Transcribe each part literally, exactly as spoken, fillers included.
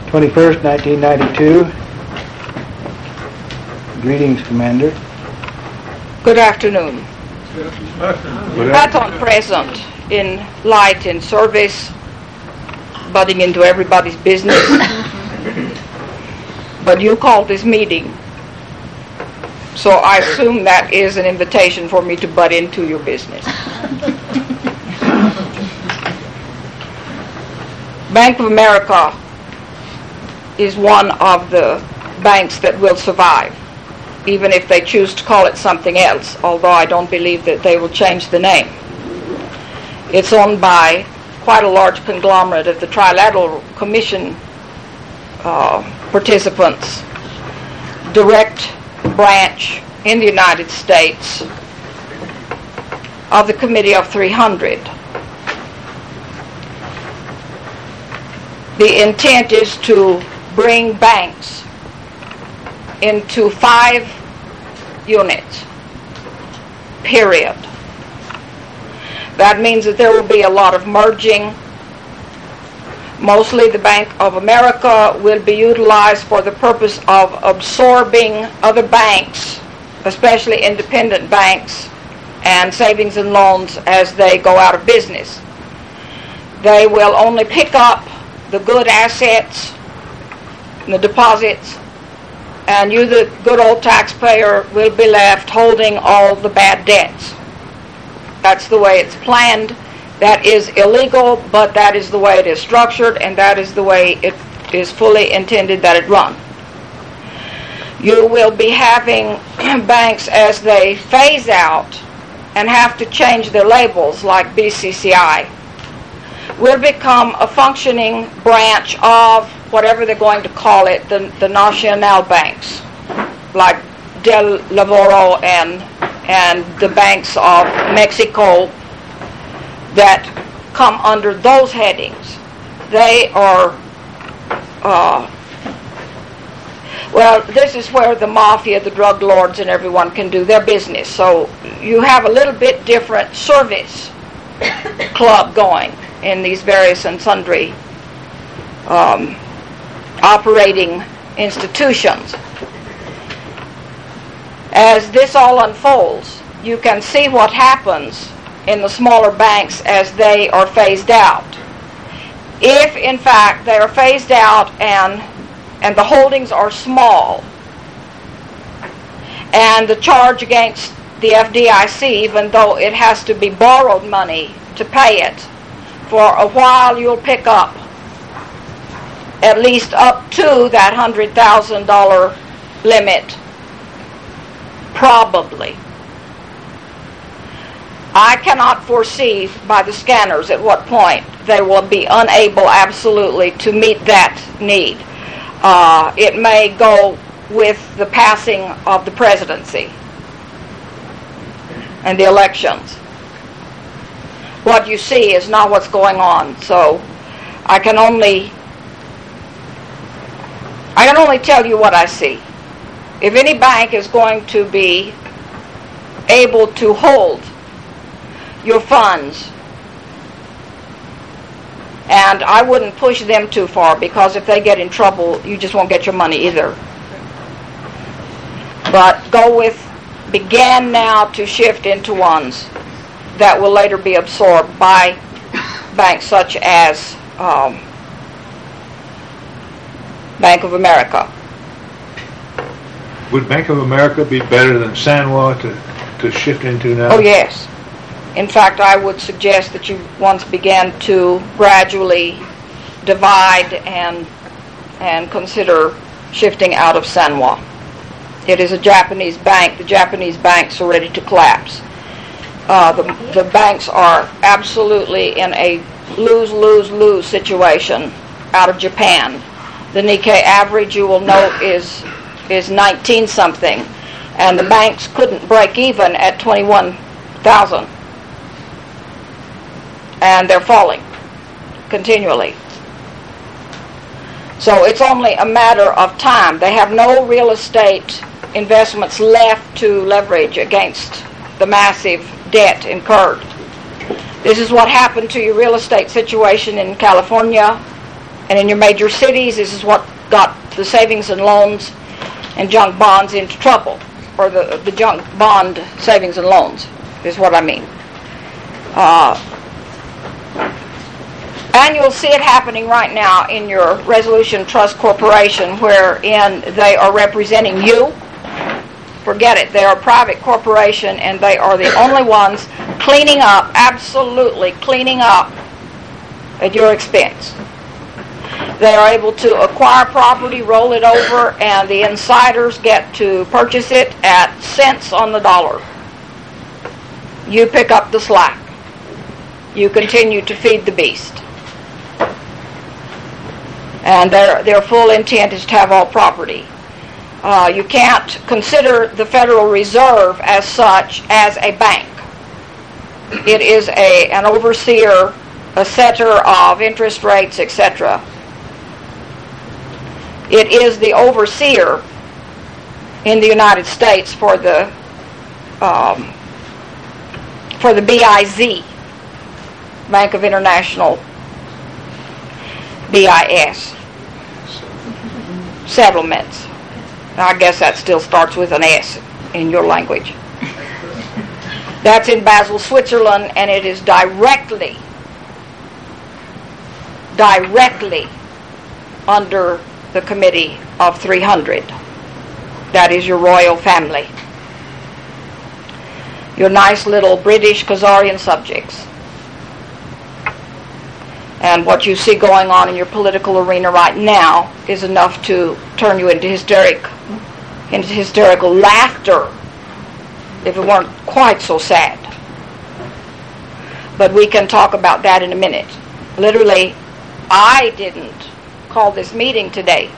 twenty-first, nineteen ninety-two. Greetings, Commander. Good afternoon. That's on present, in light, in service, butting into everybody's business. But you called this meeting, so I assume that is an invitation for me to butt into your business. Bank of America is one of the banks that will survive, even if they choose to call it something else, although I don't believe that they will change the name. It's owned by quite a large conglomerate of the Trilateral Commission uh, participants, direct branch in the United States of the Committee of three hundred. The intent is to bring banks into five units, period. That means that there will be a lot of merging. Mostly the Bank of America will be utilized for the purpose of absorbing other banks, especially independent banks and savings and loans, as they go out of business. They will only pick up the good assets, the deposits, and you, the good old taxpayer, will be left holding all the bad debts. That's the way it's planned. That is illegal, but that is the way it is structured, and that is the way it is fully intended that it run. You will be having banks, as they phase out and have to change their labels, like B C C I, will become a functioning branch of whatever they're going to call it, the, the Nacional banks, like Del Lavoro and, and the banks of Mexico that come under those headings. They are, uh, well, this is where the mafia, the drug lords, and everyone can do their business. So you have a little bit different service club going in these various and sundry um, operating institutions. As this all unfolds, you can see what happens in the smaller banks as they are phased out. If, in fact, they are phased out and and the holdings are small, and the charge against the F D I C, even though it has to be borrowed money to pay it, for a while you'll pick up at least up to that one hundred thousand dollars limit, probably. I cannot foresee by the scanners at what point they will be unable absolutely to meet that need. Uh, it may go with the passing of the presidency and the elections. What you see is not what's going on. So I can only I can only tell you what I see. If any bank is going to be able to hold your funds, and I wouldn't push them too far, because if they get in trouble, you just won't get your money either. But go with, begin now to shift into ones that will later be absorbed by banks such as um, Bank of America. Would Bank of America be better than Sanwa to, to shift into now? Oh, yes. In fact, I would suggest that you once began to gradually divide and and consider shifting out of Sanwa. It is a Japanese bank. The Japanese banks are ready to collapse. Uh, the, the banks are absolutely in a lose-lose-lose situation out of Japan. The Nikkei average, you will note, is is nineteen something, and the banks couldn't break even at twenty-one thousand. And they're falling continually. So it's only a matter of time. They have no real estate investments left to leverage against the massive debt incurred. This is what happened to your real estate situation in California And in your major cities, this is what got the savings and loans and junk bonds into trouble, or the, the junk bond savings and loans is what I mean. Uh, and you'll see it happening right now in your Resolution Trust Corporation, wherein they are representing you. Forget it. They are a private corporation, and they are the only ones cleaning up, absolutely cleaning up at your expense. They are able to acquire property, roll it over, and the insiders get to purchase it at cents on the dollar. You pick up the slack. You continue to feed the beast. And their their full intent is to have all property. Uh, you can't consider the Federal Reserve as such as a bank. It is a an overseer, a setter of interest rates, et cetera. It is the overseer in the United States for the um, for the B I Z, Bank of International, B I S, settlements. I guess that still starts with an S in your language. That's in Basel, Switzerland, and it is directly, directly under the Committee of three hundred. That is your royal family. Your nice little British Khazarian subjects. And what you see going on in your political arena right now is enough to turn you into hysteric, into hysterical laughter, if it weren't quite so sad. But we can talk about that in a minute. Literally, I didn't call this meeting today.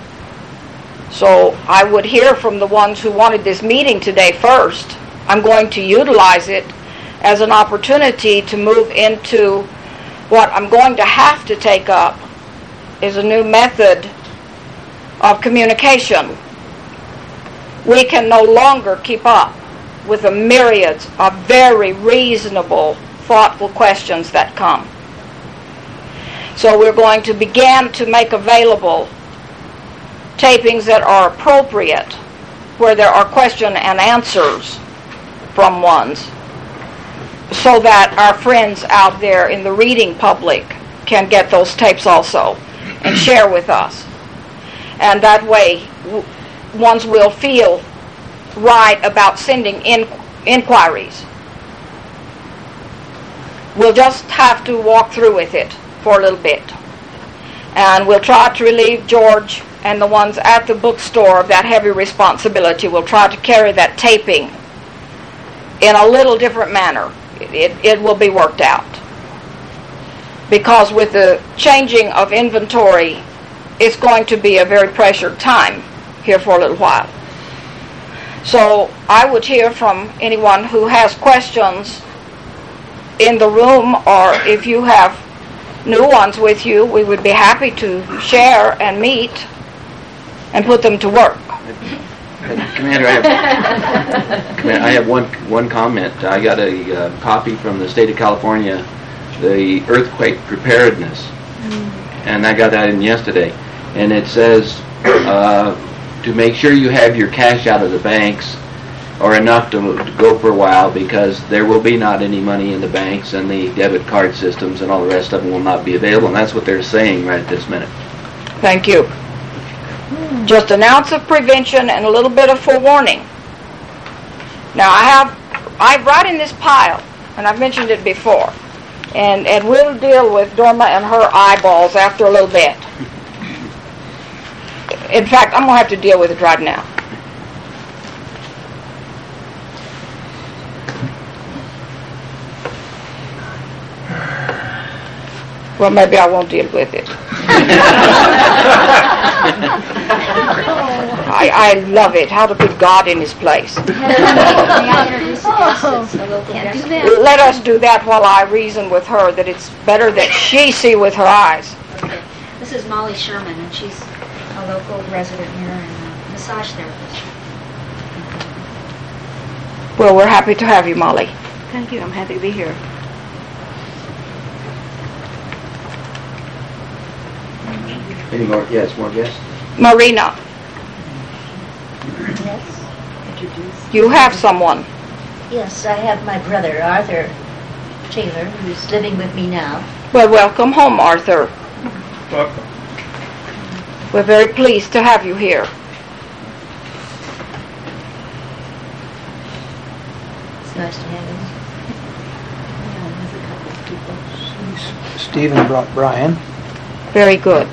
So I would hear from the ones who wanted this meeting today first. I'm going to utilize it as an opportunity to move into what I'm going to have to take up is a new method of communication. We can no longer keep up with the myriads of very reasonable, thoughtful questions that come. So we're going to begin to make available tapings that are appropriate, where there are question and answers from ones, so that our friends out there in the reading public can get those tapes also and share with us. And that way, w- ones will feel right about sending in- inquiries. We'll just have to walk through with it for a little bit. And we'll try to relieve George and the ones at the bookstore of that heavy responsibility. We'll try to carry that taping in a little different manner. It, it will be worked out. Because with the changing of inventory, it's going to be a very pressured time here for a little while. So I would hear from anyone who has questions in the room, or if you have new ones with you, we would be happy to share and meet and put them to work. Commander, I have, Commander, I have one one comment. I got a uh, copy from the state of California, the earthquake preparedness, and I got that in yesterday. And it says uh, to make sure you have your cash out of the banks, or enough to, to go for a while, because there will be not any money in the banks, and the debit card systems and all the rest of them will not be available. And that's what they're saying right this minute. Thank you. Just an ounce of prevention and a little bit of forewarning. Now I have, I've right in this pile, and I've mentioned it before, and, and we'll deal with Dorma and her eyeballs after a little bit. In fact, I'm going to have to deal with it right now. Well, maybe I won't deal with it. I, I love it. How to put God in His place. Let us do that while I reason with her that it's better that she see with her eyes. Okay. This is Molly Sherman, and she's a local resident here and a massage therapist. Well, we're happy to have you, Molly. Thank you. I'm happy to be here. Any more, yes, more guests? Marina, Yes, introduce. you have someone. Yes, I have my brother, Arthur Taylor, who's living with me now. Well, welcome home, Arthur. Welcome. We're very pleased to have you here. It's nice to have him. Yeah, there's a couple of people. Stephen brought Brian. Very good.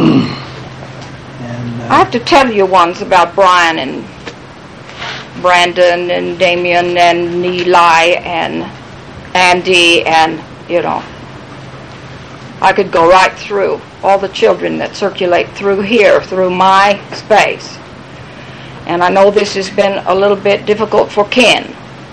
And I uh, have to tell you once about Brian and Brandon and Damien and Eli and Andy and, you know, I could go right through all the children that circulate through here, through my space. And I know this has been a little bit difficult for Ken.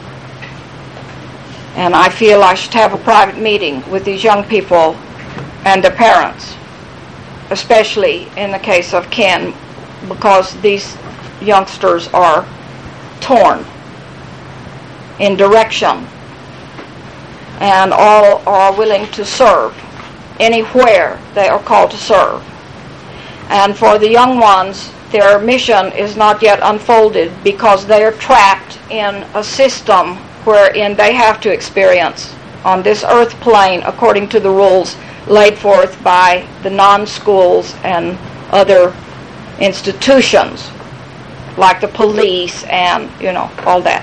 And I feel I should have a private meeting with these young people and their parents, especially in the case of Ken, because these youngsters are torn in direction and all are willing to serve anywhere they are called to serve. And for the young ones, their mission is not yet unfolded because they are trapped in a system wherein they have to experience on this earth plane according to the rules laid forth by the non-schools and other institutions like the police and, you know, all that.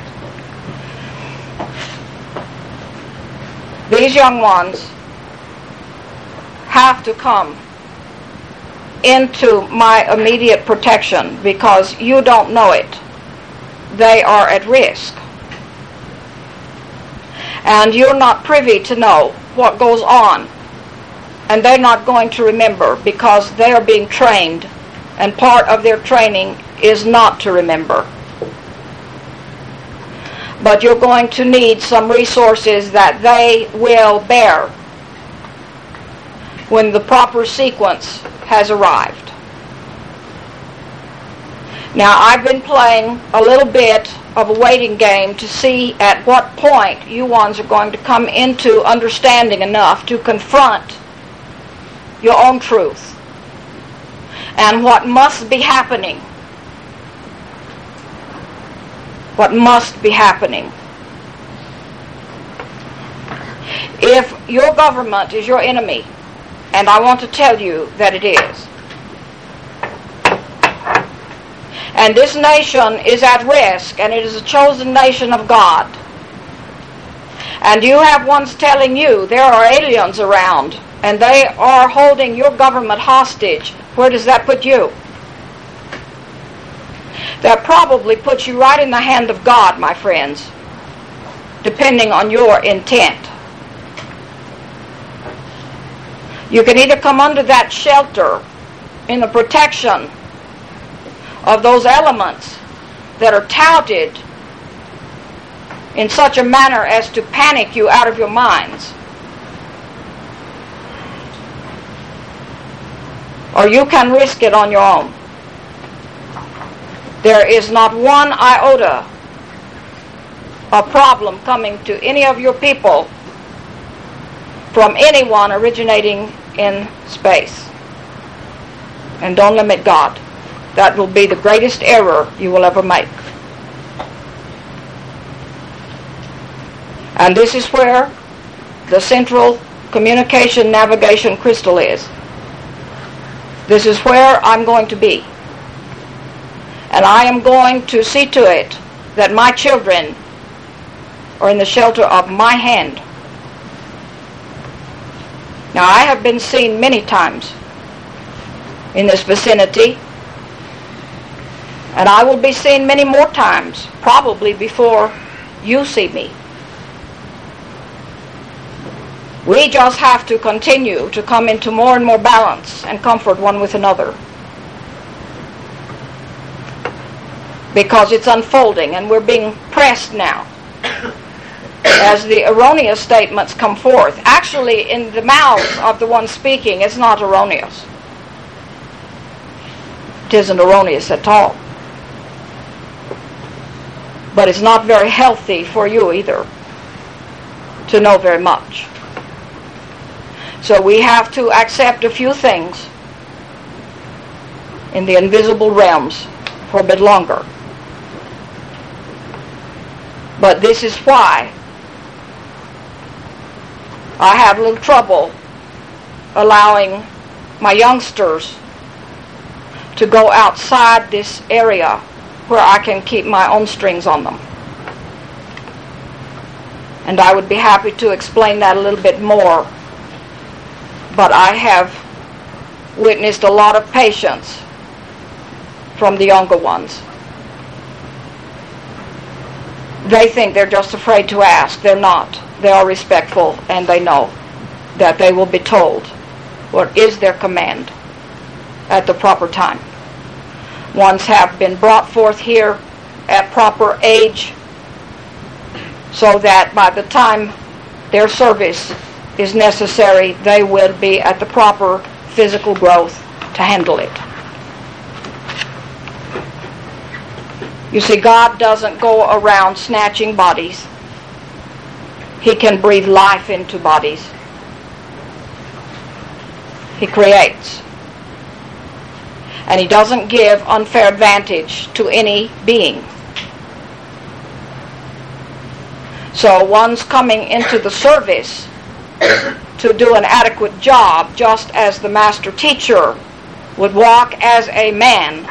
These young ones have to come into my immediate protection because you don't know it. They are at risk. And you're not privy to know what goes on. And they're not going to remember because they are being trained, and part of their training is not to remember. But you're going to need some resources that they will bear when the proper sequence has arrived. Now, I've been playing a little bit of a waiting game to see at what point you ones are going to come into understanding enough to confront your own truth and what must be happening. What must be happening. If your government is your enemy, and I want to tell you that it is, and this nation is at risk, and it is a chosen nation of God, and you have ones telling you there are aliens around, and they are holding your government hostage, where does that put you? That probably puts you right in the hand of God, my friends, depending on your intent. You can either come under that shelter in the protection of those elements that are touted in such a manner as to panic you out of your minds, or you can risk it on your own. There is not one iota of problem coming to any of your people from anyone originating in space. And don't limit God. That will be the greatest error you will ever make. And this is where the central communication navigation crystal is. This is where I'm going to be. And I am going to see to it that my children are in the shelter of my hand. Now, I have been seen many times in this vicinity, and I will be seen many more times, probably before you see me. We just have to continue to come into more and more balance and comfort one with another, because it's unfolding and we're being pressed now as the erroneous statements come forth. Actually, in the mouths of the one speaking, it's not erroneous. It isn't erroneous at all. But it's not very healthy for you either to know very much. So we have to accept a few things in the invisible realms for a bit longer. But this is why I have a little trouble allowing my youngsters to go outside this area where I can keep my own strings on them. And I would be happy to explain that a little bit more. But I have witnessed a lot of patience from the younger ones. They think they're just afraid to ask. They're not. They are respectful, and they know that they will be told what is their command at the proper time. Ones have been brought forth here at proper age, so that by the time their service is necessary, they will be at the proper physical growth to handle it. You see, God doesn't go around snatching bodies. He can breathe life into bodies. He creates. And He doesn't give unfair advantage to any being. So one's coming into the service to do an adequate job, just as the master teacher would walk as a man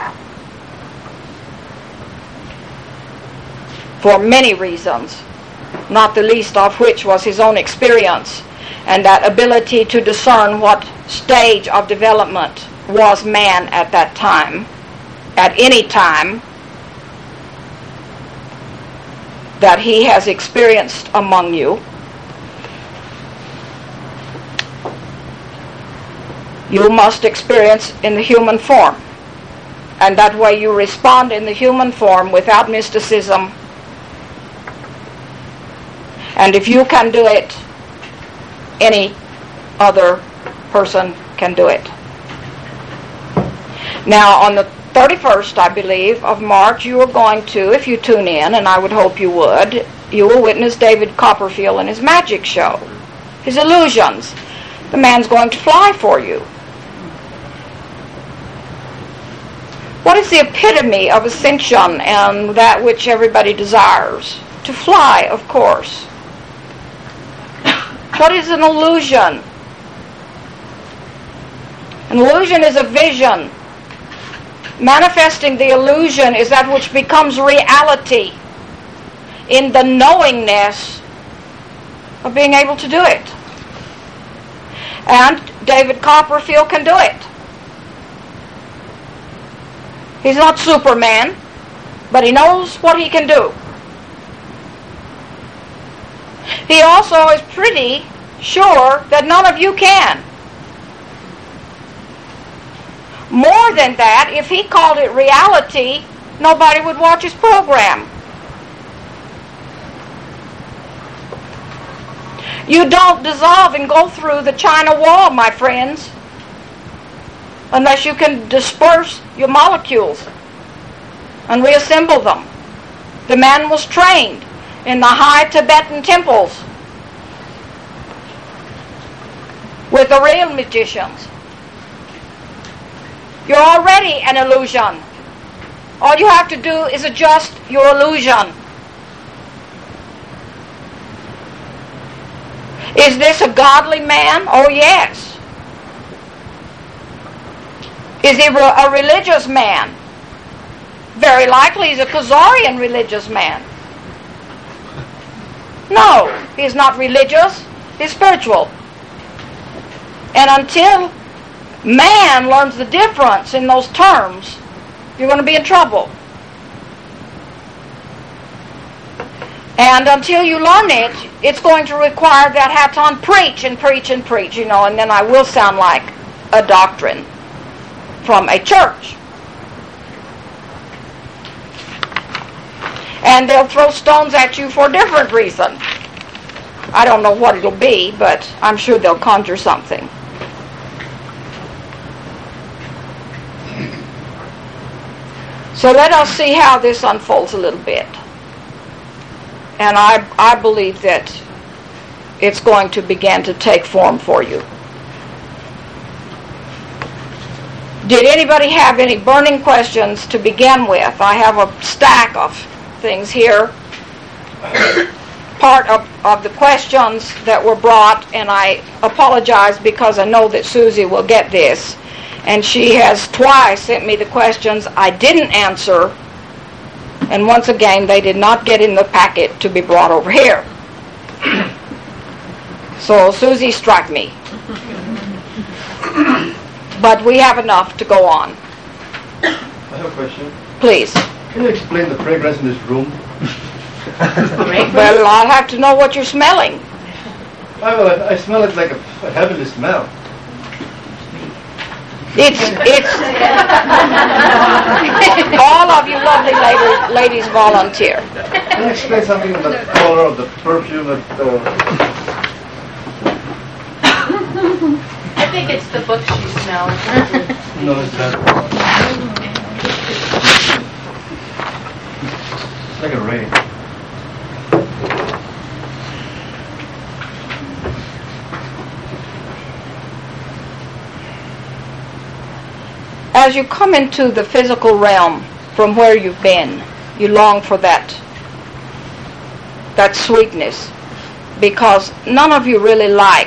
for many reasons, not the least of which was his own experience and that ability to discern what stage of development was man at that time, at any time that he has experienced among you. You must experience in the human form, and that way you respond in the human form without mysticism. And if you can do it, any other person can do it. Now, on the thirty-first, I believe, of March, you are going to, if you tune in, and I would hope you would, you will witness David Copperfield and his magic show, his illusions. The man's going to fly for you. What is the epitome of ascension and that which everybody desires? To fly, of course. What is an illusion? An illusion is a vision. Manifesting the illusion is that which becomes reality in the knowingness of being able to do it. And David Copperfield can do it. He's not Superman, but he knows what he can do. He also is pretty sure that none of you can. More than that, if he called it reality, nobody would watch his program. You don't dissolve and go through the China wall, my friends, unless you can disperse your molecules and reassemble them. The man was trained in the high Tibetan temples with the real magicians. You're already an illusion. All you have to do is adjust your illusion. Is this a godly man? Oh, yes. Is he a religious man? Very likely he's a Khazarian religious man. No, he's not religious. He's spiritual. And until man learns the difference in those terms, you're going to be in trouble. And until you learn it, it's going to require that hat on, preach and preach and preach, you know, and then I will sound like a doctrine from a church. And they'll throw stones at you for a different reason. I don't know what it'll be, but I'm sure they'll conjure something. So let us see how this unfolds a little bit. And I, I believe that it's going to begin to take form for you. Did anybody have any burning questions to begin with? I have a stack of things here. Part of, of the questions that were brought, and I apologize because I know that Susie will get this, and she has twice sent me the questions I didn't answer, and once again they did not get in the packet to be brought over here. So Susie struck me. But we have enough to go on. I have a question. Please. Can you explain the fragrance in this room? Well, I'll have to know what you're smelling. I, well, I, I smell it like a, a heavenly smell. It's, it's, all of you lovely ladies, ladies volunteer. Can you explain something of the color of the perfume that... Uh, I think it's the books you smell. no, it's not. It's like a rain. As you come into the physical realm from where you've been, you long for that, that sweetness, because none of you really like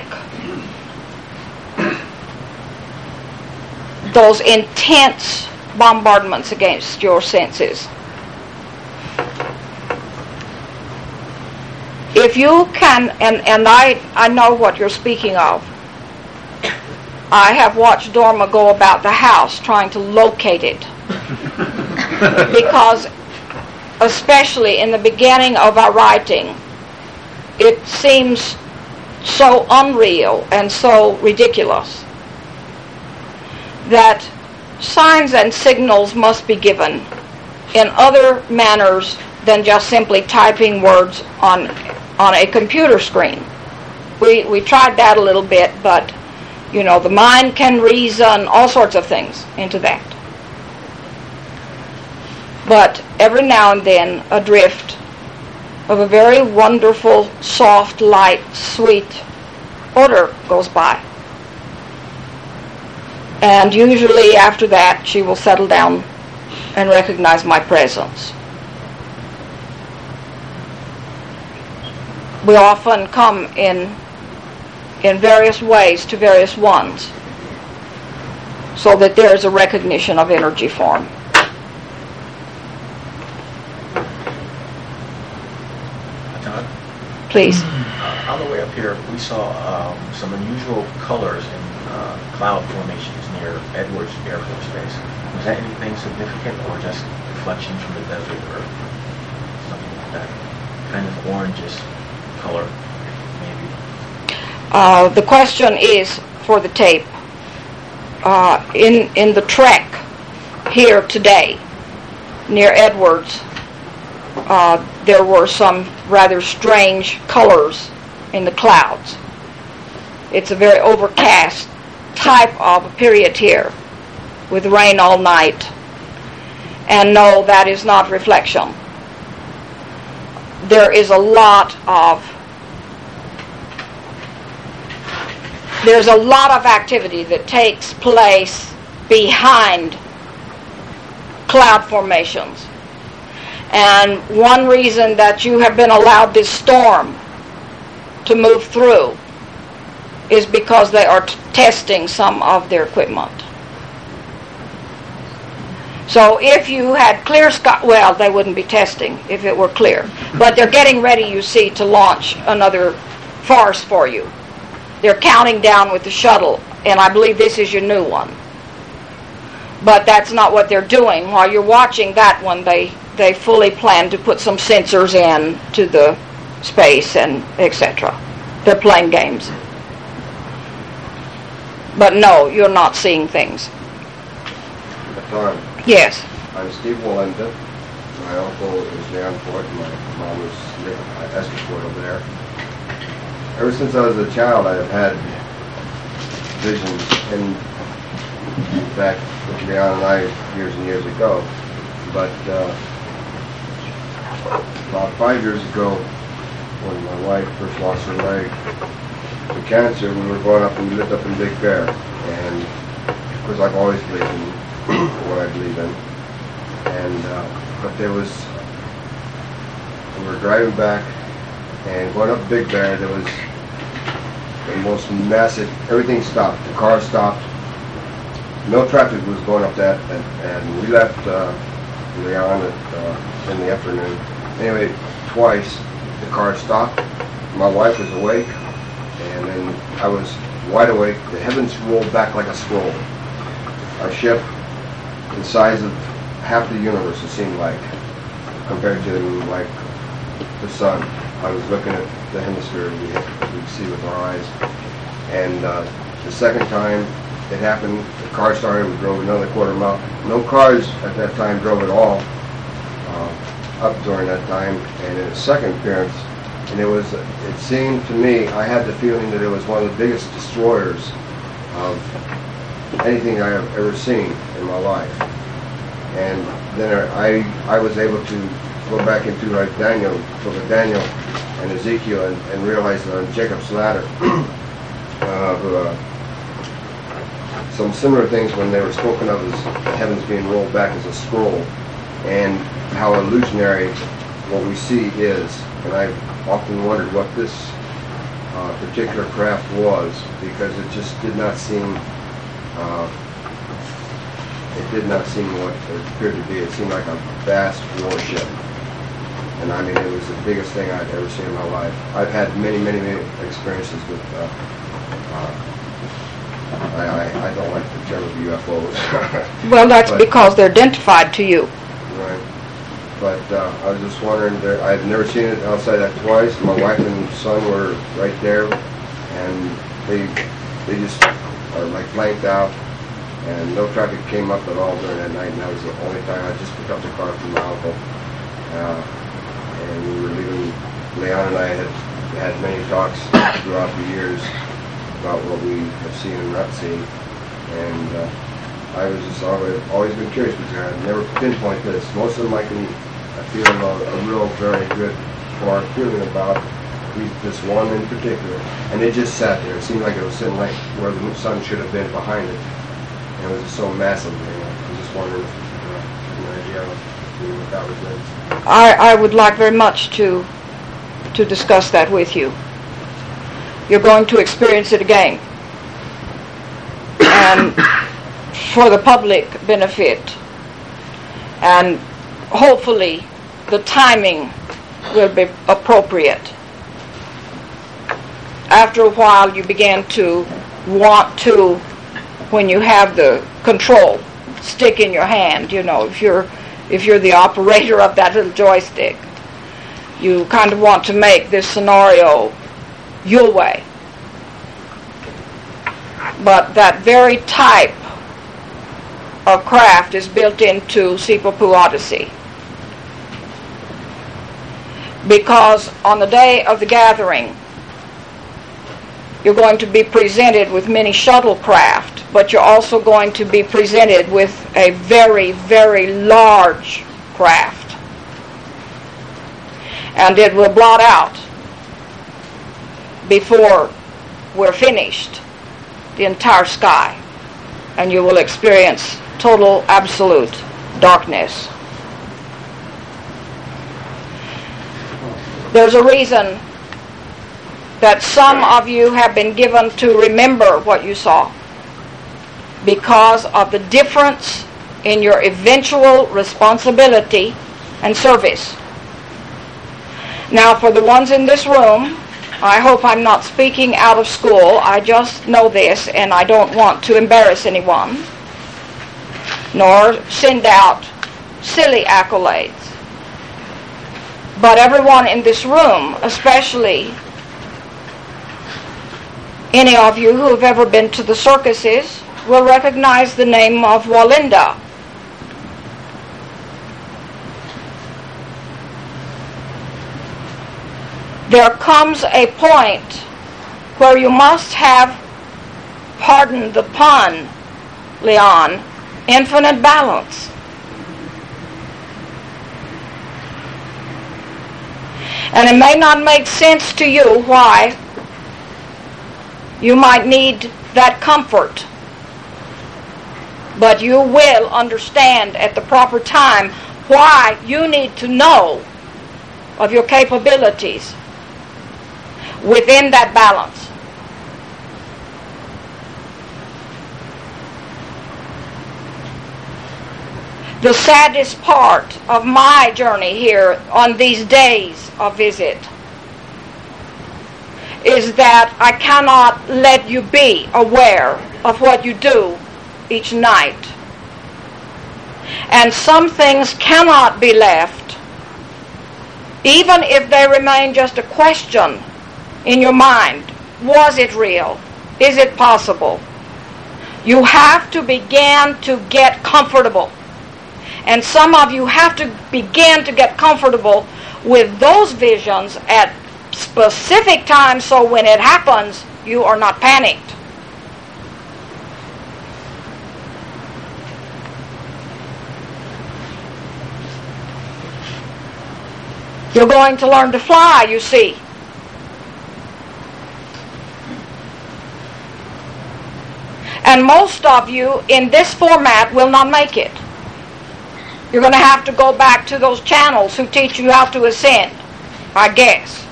those intense bombardments against your senses. If you can, and, and I, I know what you're speaking of. I have watched Dorma go about the house trying to locate it. Because, especially in the beginning of our writing, it seems so unreal and so ridiculous that signs and signals must be given in other manners than just simply typing words on on a computer screen. We we tried that a little bit, but you know, the mind can reason all sorts of things into that. But every now and then a drift of a very wonderful, soft, light, sweet odor goes by. And usually after that she will settle down and recognize my presence. We often come in in various ways to various ones, so that there is a recognition of energy form. John? Please. Uh, on the way up here, we saw um, some unusual colors in uh, cloud formations near Edwards Air Force Base. Was that anything significant, or just reflection from the desert, or something like that? Kind of orangish color, maybe. Uh, the question is for the tape. Uh, in in the trek here today, near Edwards, uh, there were some rather strange colors in the clouds. It's a very overcast type of a period here, with rain all night. And no, that is not reflection. There is a lot of There's a lot of activity that takes place behind cloud formations. And one reason that you have been allowed this storm to move through is because they are t- testing some of their equipment. So if you had clear sky, well, they wouldn't be testing if it were clear. But they're getting ready, you see, to launch another farce for you. They're counting down with the shuttle, and I believe this is your new one. But that's not what they're doing. While you're watching that one, they, they fully plan to put some sensors in to the space and et cetera. They're playing games. But no, you're not seeing things. Don, Yes. I'm Steve Walenda. My uncle is Jan Ford, and my mom was Esther Ford over there. Ever since I was a child, I have had visions, and in fact, with Leon and I years and years ago. But uh, about five years ago, when my wife first lost her leg to cancer, we were growing up and we lived up in Big Bear, and course, I've always believed in what I believe in. And, uh, but there was, we were driving back and going up Big Bear, there was the most massive, everything stopped. The car stopped. No traffic was going up that, and, and we left uh, Leon at, uh, in the afternoon. Anyway, twice the car stopped. My wife was awake, and then I was wide awake. The heavens rolled back like a scroll. Our ship, the size of half the universe, it seemed like, compared to like the sun. I was looking at the hemisphere we we see with our eyes. And uh, the second time it happened, the car started. We drove another quarter mile. No cars at that time drove at all uh, up during that time. And in the second appearance, and it was, it seemed to me, I had the feeling that it was one of the biggest destroyers of anything I have ever seen in my life. And then I I was able to go back into like Daniel, look at Daniel and Ezekiel, and, and realize that on Jacob's ladder, uh, who, uh, some similar things when they were spoken of as the heavens being rolled back as a scroll, and how illusionary what we see is. And I've often wondered what this uh, particular craft was, because it just did not seem, uh, it did not seem what it appeared to be. It seemed like a vast warship. And I mean, it was the biggest thing I'd ever seen in my life. I've had many, many, many experiences with, uh, uh, I, I, I don't like the term of U F Os. Well, that's But- because they're identified to you. Right. But uh, I was just wondering, there, I've never seen it outside that twice. My wife and son were right there, and they they just are like blanked out, and no traffic came up at all during that night, and that was the only time. I just picked up the car from my uncle, uh, and we were leaving. Leon and I had had many talks throughout the years about what we have seen and not seen, and uh, I was just always, always been curious because I never pinpoint this. Most of them I can I feel a, a real, very good far feeling about, at least this one in particular. And it just sat there. It seemed like it was sitting like where the sun should have been behind it. And it was just so massive. You know. I was just wondering if you know, an idea of what that was in. I, I would like very much to to discuss that with you. You're going to experience it again. And for the public benefit, and hopefully the timing will be appropriate. After a while you begin to want to, when you have the control stick in your hand, you know, if you're if you're the operator of that little joystick, you kind of want to make this scenario your way. But that very type of craft is built into Sipapu Odyssey. Because on the day of the gathering, you're going to be presented with many shuttlecraft, but you're also going to be presented with a very, very large craft. And it will blot out before we're finished the entire sky, and you will experience total, absolute darkness. There's a reason that some of you have been given to remember what you saw, because of the difference in your eventual responsibility and service. Now, for the ones in this room, I hope I'm not speaking out of school. I just know this, and I don't want to embarrass anyone, nor send out silly accolades. But everyone in this room, especially any of you who have ever been to the circuses, will recognize the name of Walinda. There comes a point where you must have, pardon the pun, Leon, infinite balance. And it may not make sense to you why you might need that comfort But you will understand at the proper time why you need to know of your capabilities within that balance. The saddest part of my journey here on these days of visit is that I cannot let you be aware of what you do each night. And some things cannot be left, even if they remain just a question in your mind. Was it real? Is it possible? You have to begin to get comfortable. And some of you have to begin to get comfortable with those visions at specific times, so when it happens, you are not panicked. You're going to learn to fly, you see. And most of you in this format will not make it. You're going to have to go back to those channels who teach you how to ascend, I guess.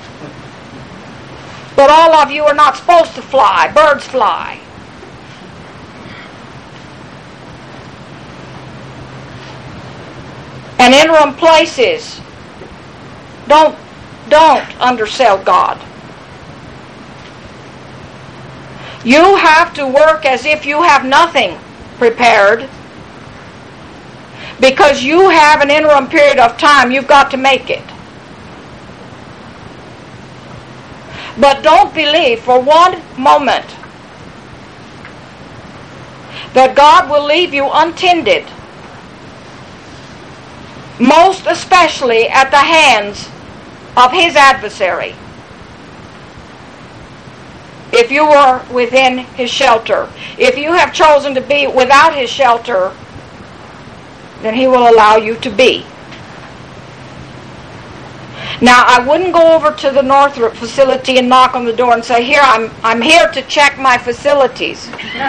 But all of you are not supposed to fly. Birds fly. And interim places, don't, don't undersell God. You have to work as if you have nothing prepared, because you have an interim period of time. You've got to make it. But don't believe for one moment that God will leave you untended, most especially at the hands of His adversary. If you were within His shelter, if you have chosen to be without His shelter, then He will allow you to be. Now, I wouldn't go over to the Northrop facility and knock on the door and say, "Here, I'm I'm here to check my facilities."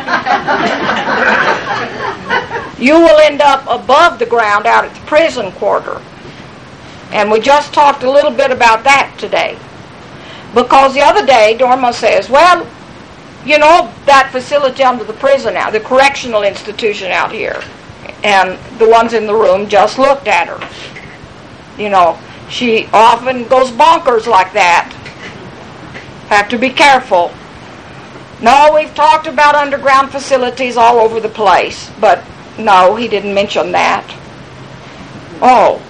You will end up above the ground out at the prison quarter. And we just talked a little bit about that today. Because the other day, Dorma says, "Well, you know, that facility under the prison now, the correctional institution out here." And the ones in the room just looked at her. You know, she often goes bonkers like that. Have to be careful. No, we've talked about underground facilities all over the place, but no, he didn't mention that. Oh.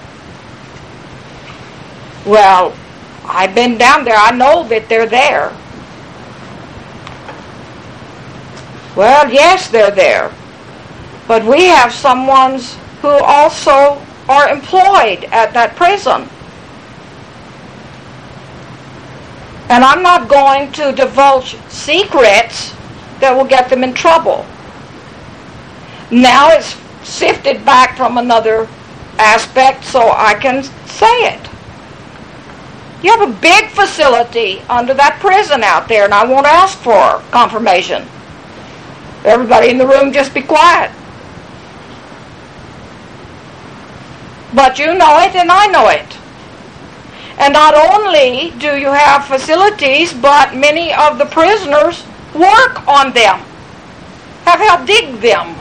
Well, I've been down there. I know that they're there. Well, yes, they're there. But we have some ones who also are employed at that prison. And I'm not going to divulge secrets that will get them in trouble. Now it's sifted back from another aspect, so I can say it. You have a big facility under that prison out there, and I won't ask for confirmation. Everybody in the room just be quiet. But you know it, and I know it. And not only do you have facilities, but many of the prisoners work on them, have helped dig them.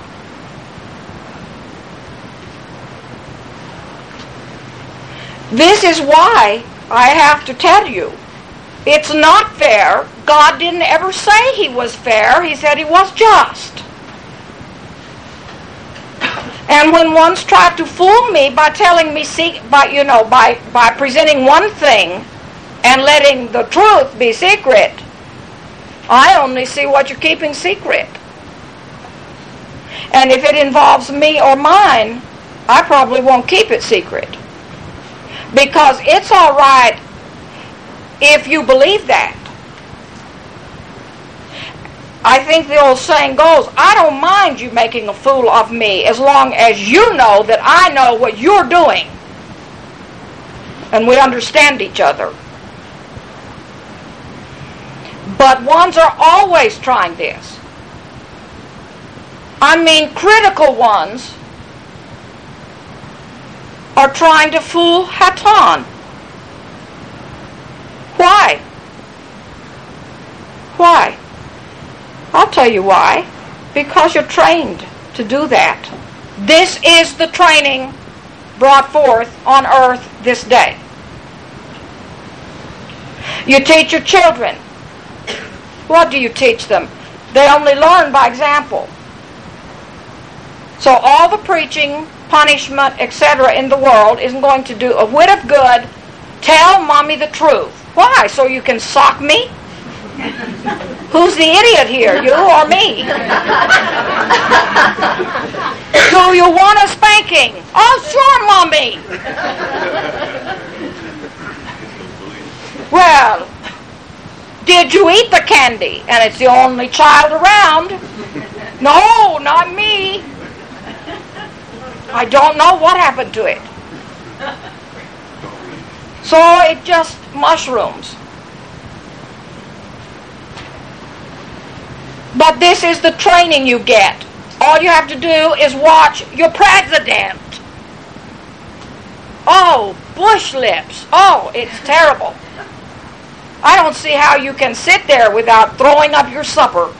This is why I have to tell you, it's not fair. God didn't ever say He was fair. He said He was just. And when one's tried to fool me by telling me, by you know, by by presenting one thing and letting the truth be secret, I only see what you're keeping secret. And if it involves me or mine, I probably won't keep it secret. Because it's all right if you believe that. I think the old saying goes, I don't mind you making a fool of me as long as you know that I know what you're doing. And we understand each other. But ones are always trying this. I mean critical ones, are trying to fool Hatan. Why? Why? I'll tell you why. Because you're trained to do that. This is the training brought forth on earth this day. You teach your children. What do you teach them? They only learn by example. So all the preaching, punishment, et cetera in the world isn't going to do a whit of good. Tell mommy the truth. Why? So you can sock me? Who's the idiot here, you or me? Do you want a spanking? Oh, sure, mommy. Well, did you eat the candy? And it's the only child around. No, not me. I don't know what happened to it. So it just mushrooms. But this is the training you get. All you have to do is watch your president. Oh, Bush lips. Oh, it's terrible. I don't see how you can sit there without throwing up your supper.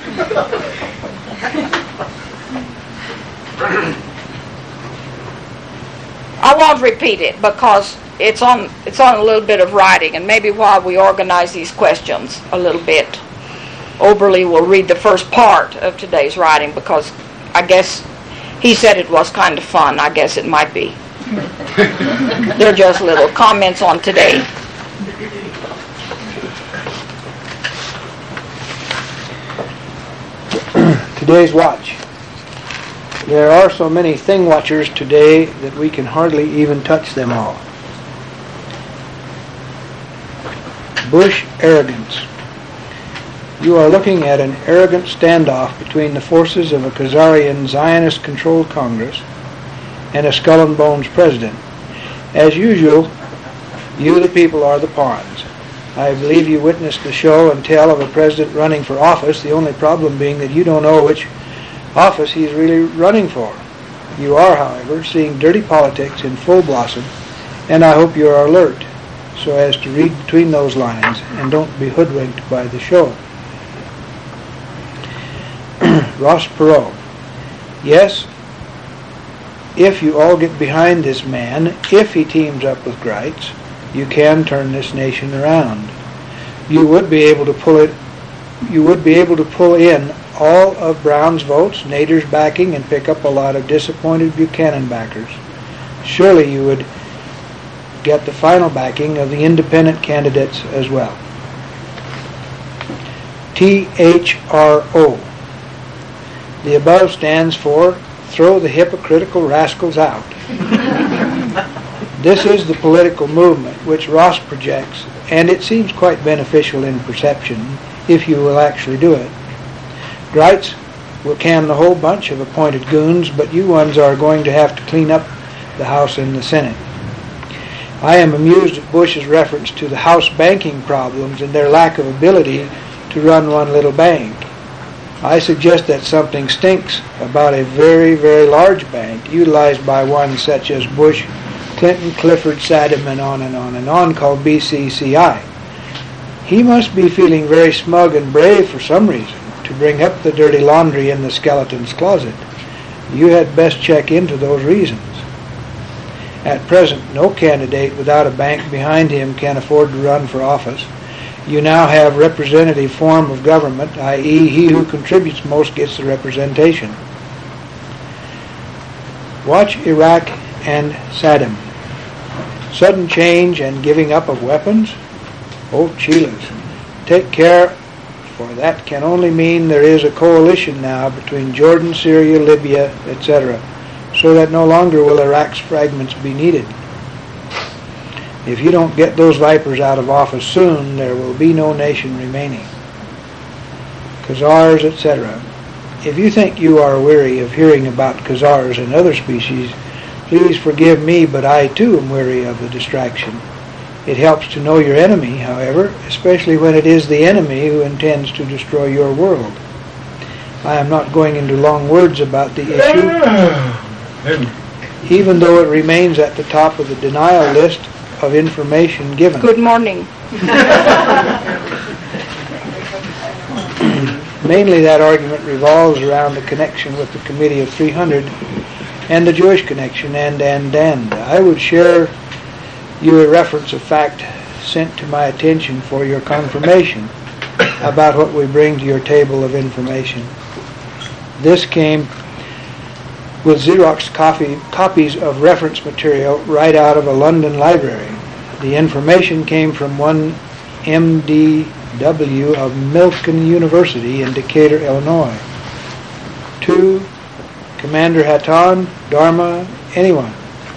I won't repeat it because it's on it's on a little bit of writing, and maybe while we organize these questions a little bit, Oberly will read the first part of today's writing because I guess he said it was kind of fun. I guess it might be. They're just little comments on today. Today's watch. There are so many thing watchers today that we can hardly even touch them all. Bush arrogance. You are looking at an arrogant standoff between the forces of a Khazarian Zionist-controlled Congress and a skull and bones president. As usual, you the people are the pawns. I believe you witnessed the show and tell of a president running for office, the only problem being that you don't know which office he's really running for. You are, however, seeing dirty politics in full blossom, and I hope you are alert so as to read between those lines and don't be hoodwinked by the show. Ross Perot. Yes, if you all get behind this man, if he teams up with Greitz, you can turn this nation around. You would be able to pull it. You would be able to pull in all of Brown's votes, Nader's backing, and pick up a lot of disappointed Buchanan backers. Surely you would get the final backing of the independent candidates as well. T H R O. The above stands for Throw the Hypocritical Rascals Out. This is the political movement which Ross projects, and it seems quite beneficial in perception if you will actually do it. Greitz will can the whole bunch of appointed goons, but you ones are going to have to clean up the House and the Senate. I am amused at Bush's reference to the House banking problems and their lack of ability to run one little bank. I suggest that something stinks about a very, very large bank utilized by one such as Bush, Clinton, Clifford, Saddam, and on and on and on, called B C C I. He must be feeling very smug and brave for some reason to bring up the dirty laundry in the skeleton's closet. You had best check into those reasons. At present, no candidate without a bank behind him can afford to run for office. You now have representative form of government, that is he who contributes most gets the representation. Watch Iraq and Saddam. Sudden change and giving up of weapons? Oh, Chilas. Take care, for that can only mean there is a coalition now between Jordan, Syria, Libya, et cetera, so that no longer will Iraq's fragments be needed. If you don't get those vipers out of office soon, there will be no nation remaining. Khazars, et cetera. If you think you are weary of hearing about Khazars and other species, please forgive me, but I too am weary of the distraction. It helps to know your enemy, however, especially when it is the enemy who intends to destroy your world. I am not going into long words about the issue, even though it remains at the top of the denial list of information given. Good morning. Mainly that argument revolves around the connection with the Committee of three hundred and the Jewish connection, and, and, and. I would share you a reference of fact sent to my attention for your confirmation about what we bring to your table of information. This came with Xerox copy, copies of reference material right out of a London library. The information came from one M D W of Milken University in Decatur, Illinois. Two, Commander Hatton, Dharma, anyone.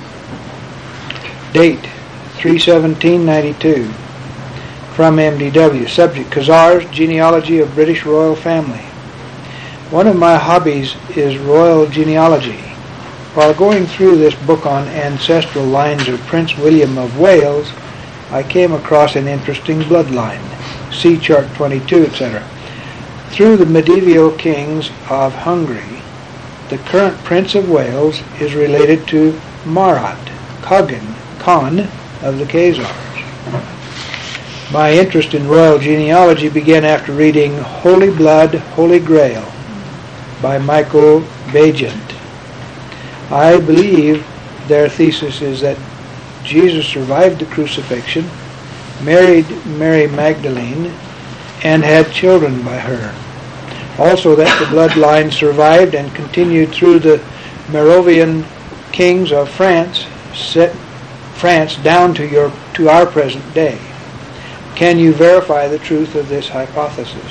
Date, three seventeen ninety-two. From M D W. Subject, Khazars, Genealogy of British Royal Family. One of my hobbies is royal genealogy. While going through this book on ancestral lines of Prince William of Wales, I came across an interesting bloodline. See Chart twenty-two, et cetera. Through the medieval kings of Hungary, the current Prince of Wales is related to Marat, Khagan, Khan of the Khazars. My interest in royal genealogy began after reading Holy Blood, Holy Grail by Michael Bajent. I believe their thesis is that Jesus survived the crucifixion, married Mary Magdalene, and had children by her. Also that the bloodline survived and continued through the Merovingian kings of France, set France down to your to our present day. Can you verify the truth of this hypothesis?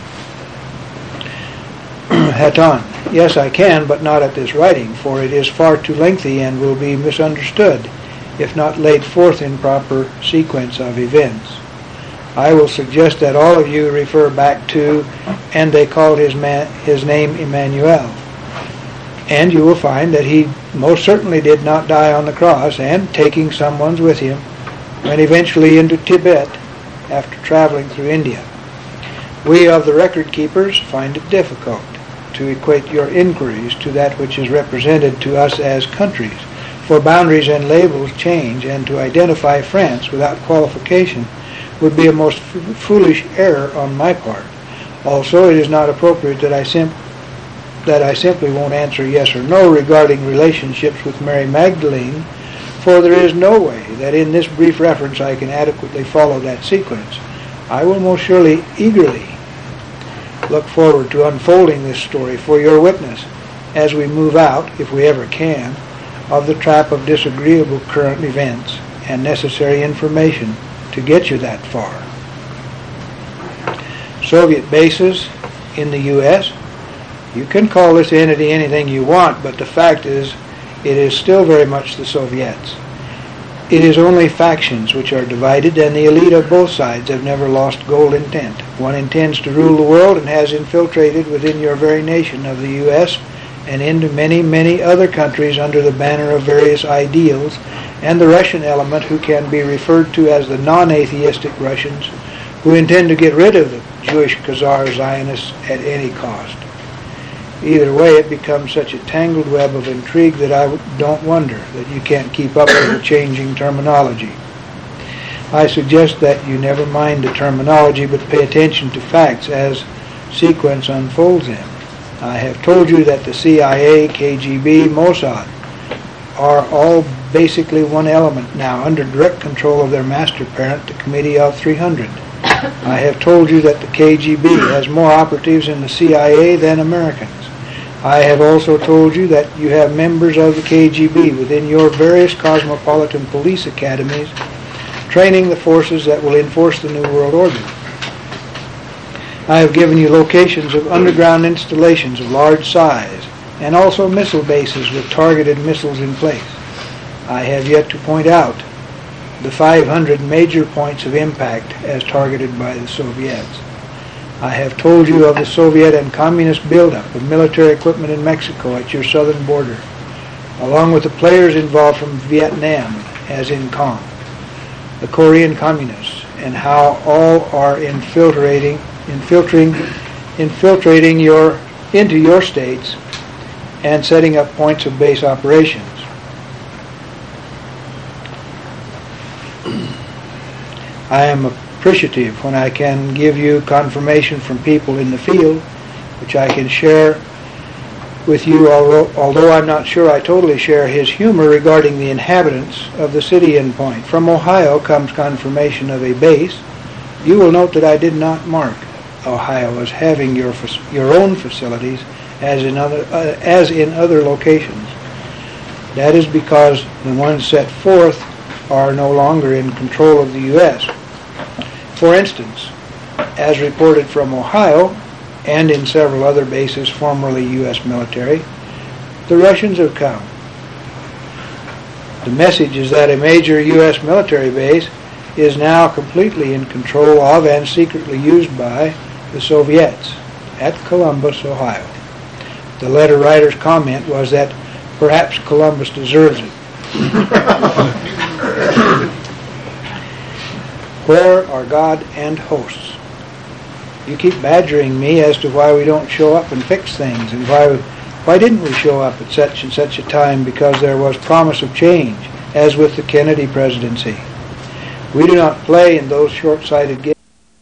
Hatton, yes, I can, but not at this writing, for it is far too lengthy and will be misunderstood if not laid forth in proper sequence of events. I will suggest that all of you refer back to, and they called his, man, his name Emmanuel. And you will find that he most certainly did not die on the cross, and taking someone's with him, went eventually into Tibet after traveling through India. We of the record keepers find it difficult to equate your inquiries to that which is represented to us as countries, for boundaries and labels change, and to identify France without qualification would be a most f- foolish error on my part. Also, it is not appropriate that I, sim- that I simply won't answer yes or no regarding relationships with Mary Magdalene, for there is no way that in this brief reference I can adequately follow that sequence. I will most surely eagerly look forward to unfolding this story for your witness as we move out, if we ever can, of the trap of disagreeable current events and necessary information to get you that far. Soviet bases in the U S You can call this entity anything you want, but the fact is it is still very much the Soviets. It is only factions which are divided, and the elite of both sides have never lost goal intent. One intends to rule the world and has infiltrated within your very nation of the U S and into many, many other countries under the banner of various ideals, and the Russian element, who can be referred to as the non-atheistic Russians, who intend to get rid of the Jewish Khazar Zionists at any cost. Either way, it becomes such a tangled web of intrigue that I don't wonder that you can't keep up with the changing terminology. I suggest that you never mind the terminology, but pay attention to facts as sequence unfolds them. I have told you that the C I A, K G B, Mossad are all basically one element now, under direct control of their master parent, the Committee of three hundred. I have told you that the K G B has more operatives in the C I A than Americans. I have also told you that you have members of the K G B within your various cosmopolitan police academies training the forces that will enforce the New World Order. I have given you locations of underground installations of large size, and also missile bases with targeted missiles in place. I have yet to point out the five hundred major points of impact as targeted by the Soviets. I have told you of the Soviet and Communist buildup of military equipment in Mexico at your southern border, along with the players involved from Vietnam, as in Kong, the Korean Communists, and how all are infiltrating, infiltrating, infiltrating your into your states and setting up points of base operations. I am appreciative when I can give you confirmation from people in the field, which I can share with you, although, although I'm not sure I totally share his humor regarding the inhabitants of the city endpoint. From Ohio comes confirmation of a base. You will note that I did not mark Ohio as having your your own facilities as in other uh, as in other locations. That is because the ones set forth are no longer in control of the U S. For instance, as reported from Ohio, and in several other bases formerly U S military, the Russians have come. The message is that a major U S military base is now completely in control of and secretly used by the Soviets at Columbus, Ohio. The letter writer's comment was that perhaps Columbus deserves it. Where are God and hosts? You keep badgering me as to why we don't show up and fix things, and why why didn't we show up at such and such a time, because there was promise of change, as with the Kennedy presidency. We do not play in those short-sighted games.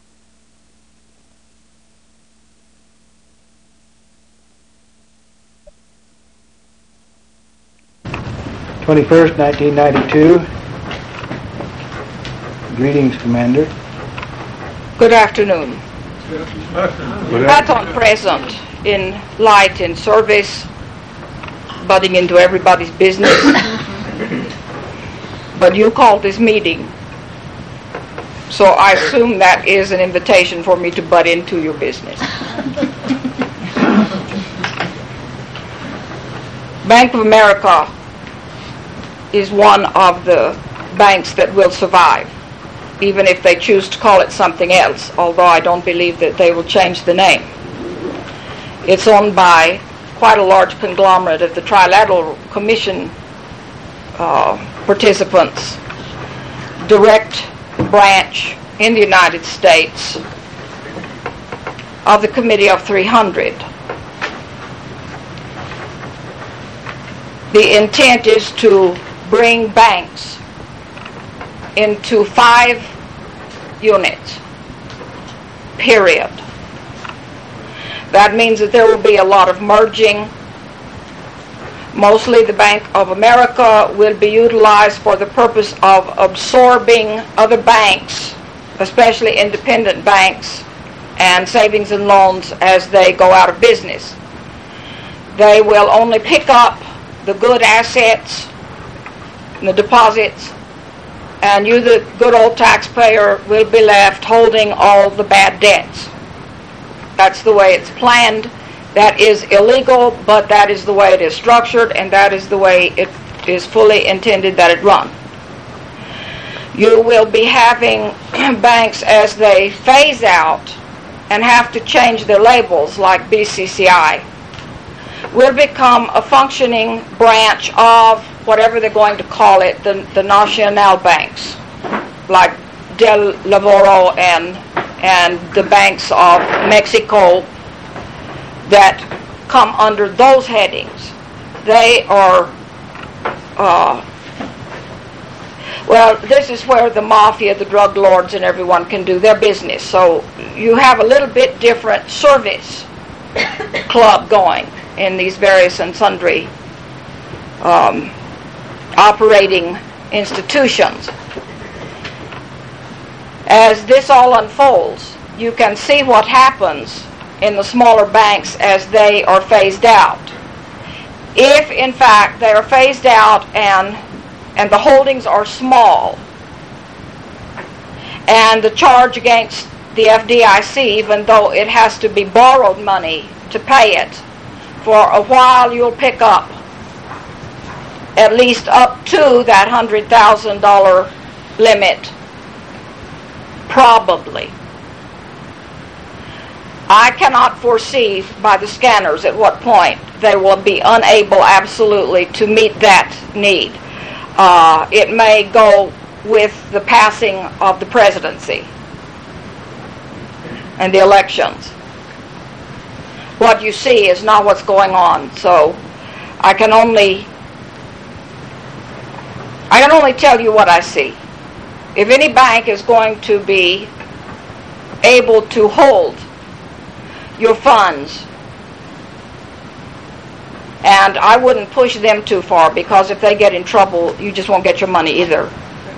twenty-first, nineteen ninety-two. Greetings, Commander. Good afternoon. Pattern present in light and service, butting into everybody's business. But you called this meeting, so I assume that is an invitation for me to butt into your business. Bank of America is one of the banks that will survive, even if they choose to call it something else, although I don't believe that they will change the name. It's owned by quite a large conglomerate of the Trilateral Commission uh, participants, direct branch in the United States of the Committee of three hundred. The intent is to bring banks into five units, period. That means that there will be a lot of merging. Mostly the Bank of America will be utilized for the purpose of absorbing other banks, especially independent banks and savings and loans, as they go out of business. They will only pick up the good assets, the deposits, and you, the good old taxpayer, will be left holding all the bad debts. That's the way it's planned. That is illegal, but that is the way it is structured, and that is the way it is fully intended that it run. You will be having banks, as they phase out and have to change their labels, like B C C I, will become a functioning branch of whatever they're going to call it, the, the national banks, like Del Lavoro and, and the banks of Mexico that come under those headings. They are, uh, well, this is where the mafia, the drug lords, and everyone can do their business. So you have a little bit different service club going in these various and sundry um, operating institutions. As this all unfolds, you can see what happens in the smaller banks as they are phased out. If, in fact, they are phased out and and the holdings are small, and the charge against the F D I C, even though it has to be borrowed money to pay it, for a while you'll pick up at least up to that one hundred thousand dollars limit, probably. I cannot foresee by the scanners at what point they will be unable absolutely to meet that need. Uh, it may go with the passing of the presidency and the elections. what you see is not what's going on. So I can only I can only tell you what I see. If any bank is going to be able to hold your funds, and I wouldn't push them too far, because if they get in trouble, you just won't get your money either.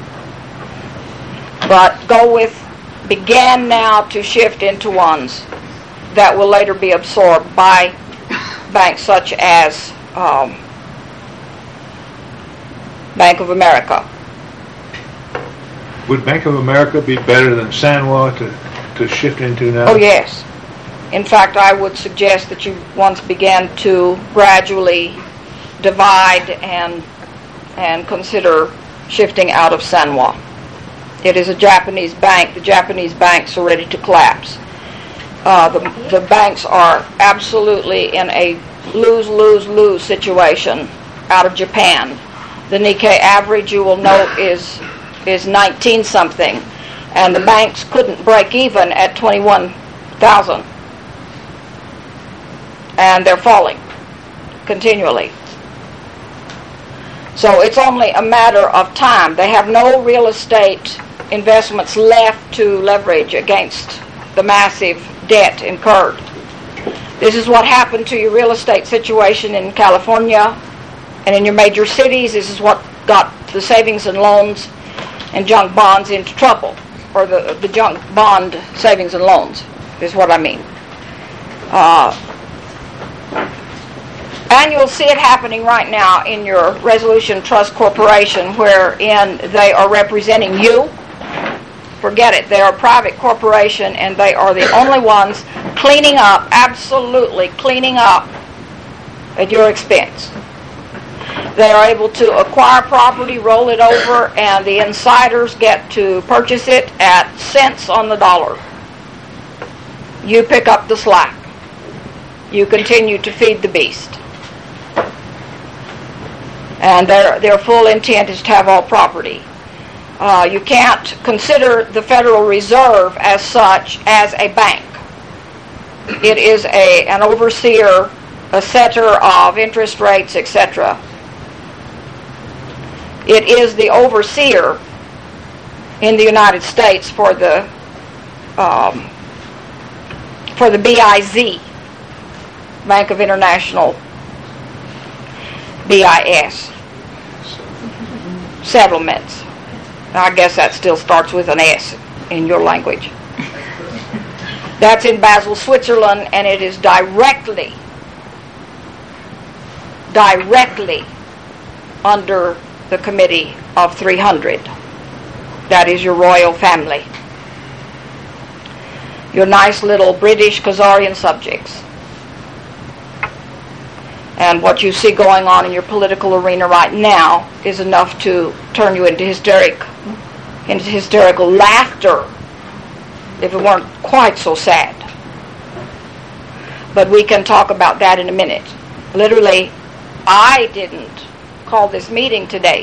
But go with, begin now to shift into ones that will later be absorbed by banks such as um, Bank of America. Would Bank of America be better than Sanwa to, to shift into now? Oh, yes. In fact, I would suggest that you once begin to gradually divide and and consider shifting out of Sanwa. It is a Japanese bank. The Japanese banks are ready to collapse. Uh, the, the banks are absolutely in a lose-lose-lose situation out of Japan. The Nikkei average, you will note, is is nineteen something, and the banks couldn't break even at twenty-one thousand. And they're falling continually. So it's only a matter of time. They have no real estate investments left to leverage against the massive debt incurred. This is what happened to your real estate situation in California and in your major cities. This is what got the savings and loans and junk bonds into trouble, or the, the junk bond savings and loans is what I mean. Uh, And you'll see it happening right now in your Resolution Trust Corporation, wherein they are representing you. Forget it. They are a private corporation, and they are the only ones cleaning up, absolutely cleaning up at your expense. They are able to acquire property, roll it over, and the insiders get to purchase it at cents on the dollar. You pick up the slack. You continue to feed the beast. And their their full intent is to have all property. Uh, you can't consider the Federal Reserve as such as a bank. It is a an overseer, a setter of interest rates, et cetera. It is the overseer in the United States for the um, for the B I Z, Bank of International B I S, settlements. I guess that still starts with an S in your language. That's in Basel, Switzerland, and it is directly, directly under the Committee of three hundred. That is your royal family. Your nice little British Khazarian subjects. And what you see going on in your political arena right now is enough to turn you into hysteric, into hysterical laughter, if it weren't quite so sad. But we can talk about that in a minute. Literally, I didn't call this meeting today.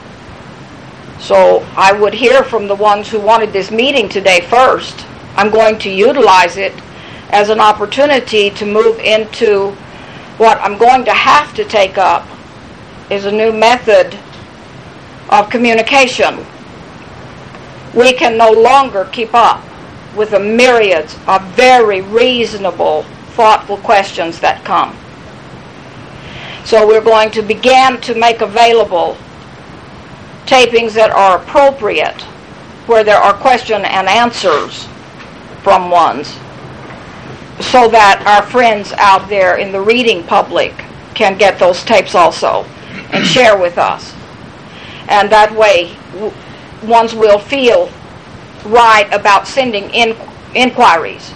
So I would hear from the ones who wanted this meeting today first. I'm going to utilize it as an opportunity to move into what I'm going to have to take up is a new method of communication. We can no longer keep up with the myriads of very reasonable, thoughtful questions that come. So we're going to begin to make available tapings that are appropriate, where there are question and answers from ones, so that our friends out there in the reading public can get those tapes also and share with us. And that way, w- ones will feel right about sending in inquiries.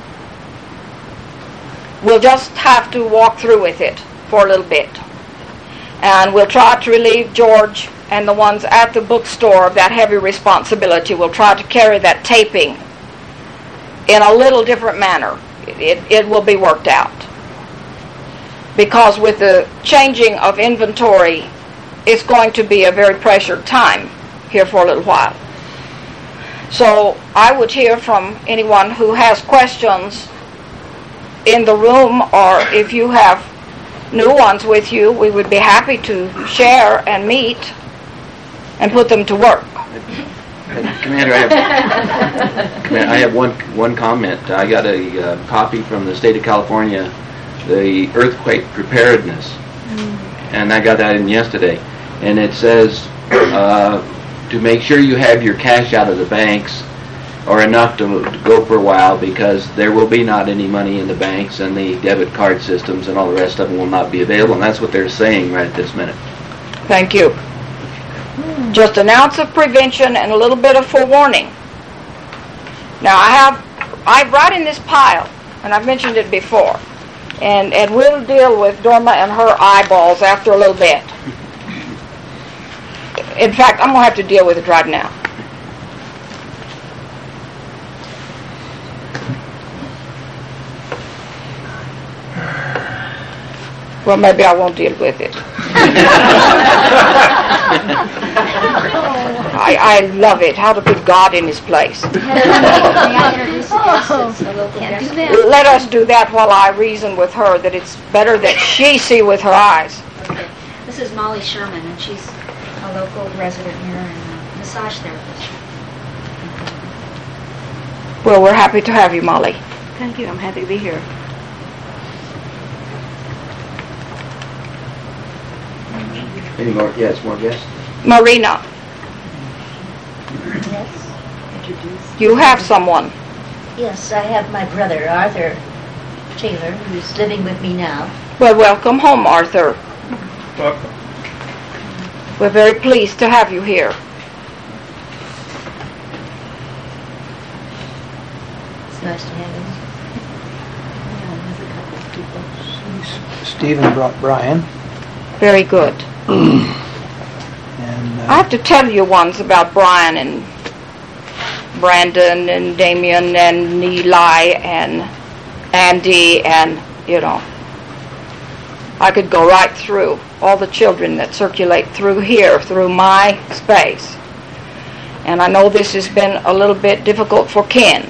We'll just have to walk through with it for a little bit. And we'll try to relieve George and the ones at the bookstore of that heavy responsibility. We'll try to carry that taping in a little different manner. It, it will be worked out. Because with the changing of inventory, it's going to be a very pressured time here for a little while. So I would hear from anyone who has questions in the room, or if you have new ones with you, we would be happy to share and meet and put them to work. Commander, I have, Commander, I have one one comment. I got a uh, copy from the state of California, the earthquake preparedness, and I got that in yesterday. And it says uh, to make sure you have your cash out of the banks or enough to, to go for a while, because there will be not any money in the banks, and the debit card systems and all the rest of them will not be available. And that's what they're saying right this minute. Thank you. Just an ounce of prevention and a little bit of forewarning. Now I have, I've right in this pile, and I've mentioned it before, and, and we'll deal with Dorma and her eyeballs after a little bit. In fact, I'm going to have to deal with it right now. Well, maybe I won't deal with it. I, I love it, how to put God in his place. May I introduce the guests? A local guest? Let us do that while I reason with her that it's better that she see with her eyes. Okay. This is Molly Sherman, and she's a local resident here and a massage therapist. Well, we're happy to have you, Molly. Thank you. I'm happy to be here. Any more? Yes, more guests? Marina, Yes. Introduce. you have someone. Yes, I have my brother, Arthur Taylor, who's living with me now. Well, welcome home, Arthur. Welcome. We're very pleased to have you here. It's nice to have him. Yeah, there's a couple of people. Stephen brought Brian. Very good. And I uh, have to tell you ones about Brian and Brandon and Damien and Eli and Andy and, you know, I could go right through all the children that circulate through here, through my space. And I know this has been a little bit difficult for Ken.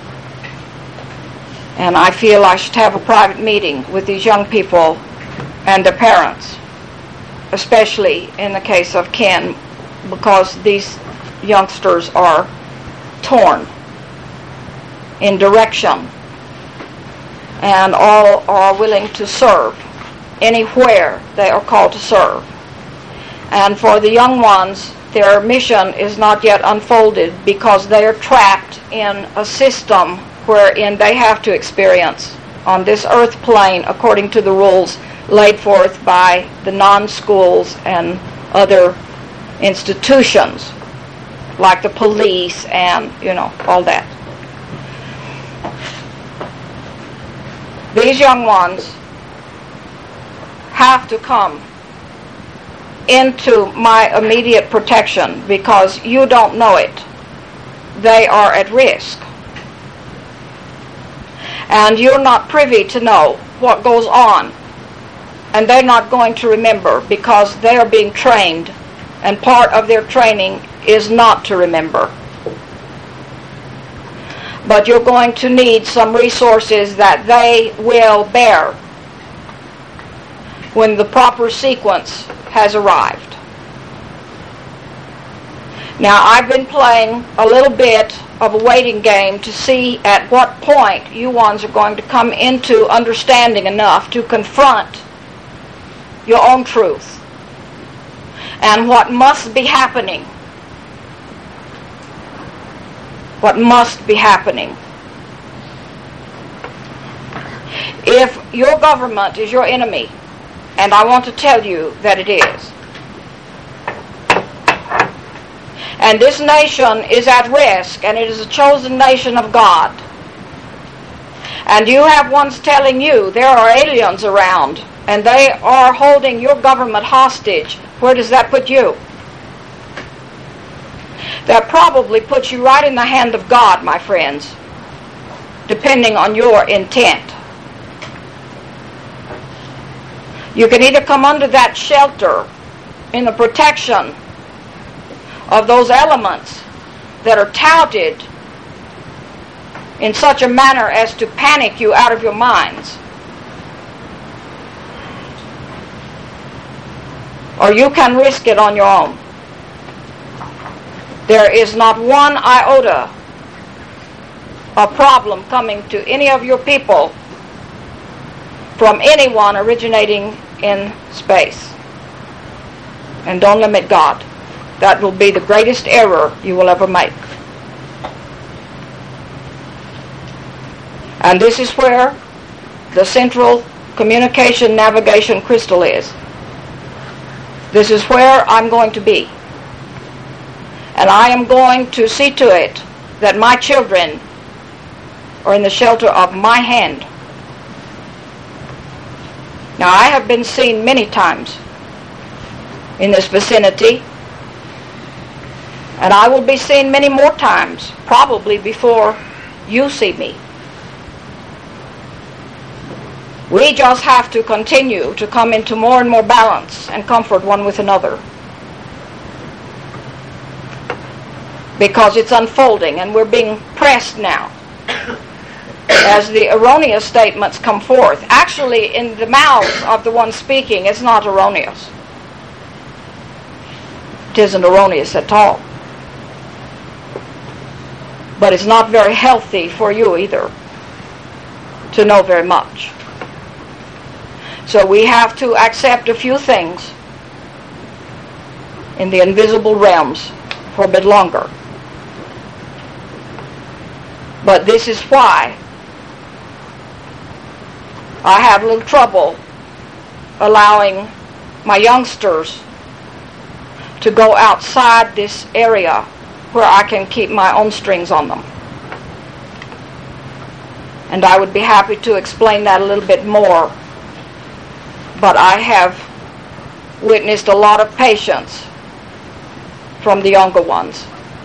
And I feel I should have a private meeting with these young people and their parents, especially in the case of Ken, because these youngsters are torn in direction, and all are willing to serve anywhere they are called to serve. And for the young ones, their mission is not yet unfolded because they are trapped in a system wherein they have to experience on this earth plane according to the rules laid forth by the non-schools and other institutions like the police and, you know, all that. These young ones have to come into my immediate protection because you don't know it. They are at risk. And you're not privy to know what goes on. And they're not going to remember because they are being trained, and part of their training is not to remember. But you're going to need some resources that they will bear when the proper sequence has arrived. Now, I've been playing a little bit of a waiting game to see at what point you ones are going to come into understanding enough to confront your own truth and what must be happening. What must be happening. If your government is your enemy, and I want to tell you that it is, and this nation is at risk, and it is a chosen nation of God, and you have ones telling you there are aliens around, and they are holding your government hostage, where does that put you? That probably puts you right in the hand of God, my friends, depending on your intent. You can either come under that shelter in the protection of those elements that are touted in such a manner as to panic you out of your minds. Or you can risk it on your own. There is not one iota of problem coming to any of your people from anyone originating in space. And don't limit God. That will be the greatest error you will ever make. And this is where the central communication navigation crystal is. This is where I'm going to be. And I am going to see to it that my children are in the shelter of my hand. Now, I have been seen many times in this vicinity, and I will be seen many more times, probably before you see me. We just have to continue to come into more and more balance and comfort one with another. Because it's unfolding and we're being pressed now as the erroneous statements come forth. Actually, in the mouths of the one speaking, it's not erroneous. It isn't erroneous at all. But it's not very healthy for you either to know very much. So we have to accept a few things in the invisible realms for a bit longer. But this is why I have a little trouble allowing my youngsters to go outside this area where I can keep my own strings on them. And I would be happy to explain that a little bit more. But I have witnessed a lot of patience from the younger ones.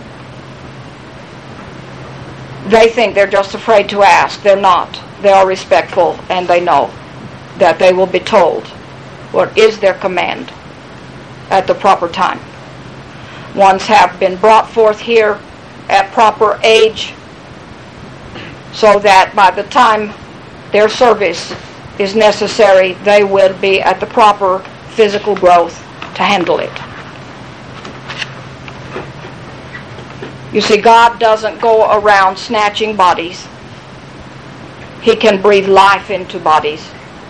They think they're just afraid to ask. They're not. They are respectful, and they know that they will be told what is their command at the proper time. Ones have been brought forth here at proper age, so that by the time their service is necessary, they will be at the proper physical growth to handle it. You see, God doesn't go around snatching bodies. He can breathe life into bodies.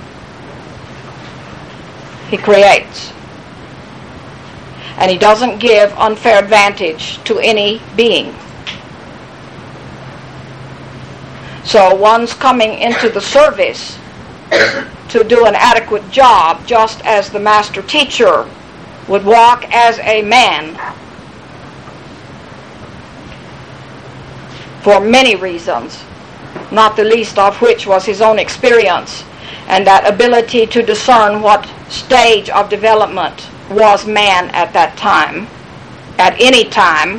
He creates. And He doesn't give unfair advantage to any being. So one's coming into the service to do an adequate job, just as the master teacher would walk as a man for many reasons, not the least of which was his own experience and that ability to discern what stage of development was man at that time, at any time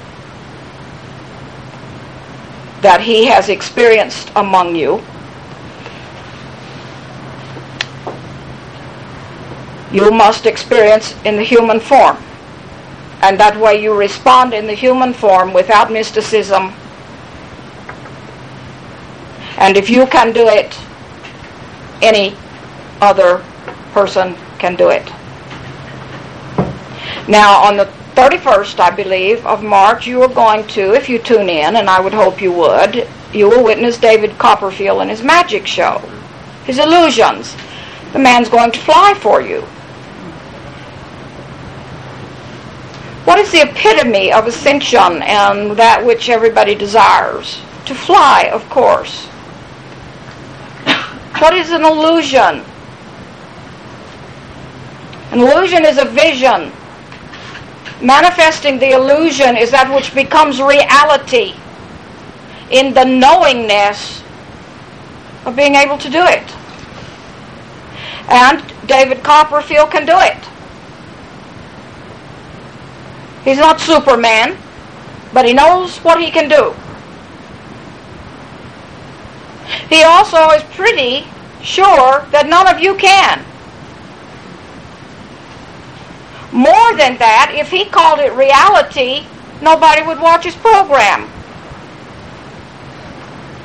that he has experienced among you. You must experience in the human form, and that way you respond in the human form without mysticism. And if you can do it, any other person can do it. Now, on the thirty-first, I believe, of March, you are going to, if you tune in, and I would hope you would, you will witness David Copperfield and his magic show, his illusions. The man's going to fly for you. What is the epitome of ascension and that which everybody desires? To fly, of course. What is an illusion? An illusion is a vision. Manifesting the illusion is that which becomes reality in the knowingness of being able to do it. And David Copperfield can do it. He's not Superman, but he knows what he can do. He also is pretty sure that none of you can. More than that, if he called it reality, nobody would watch his program.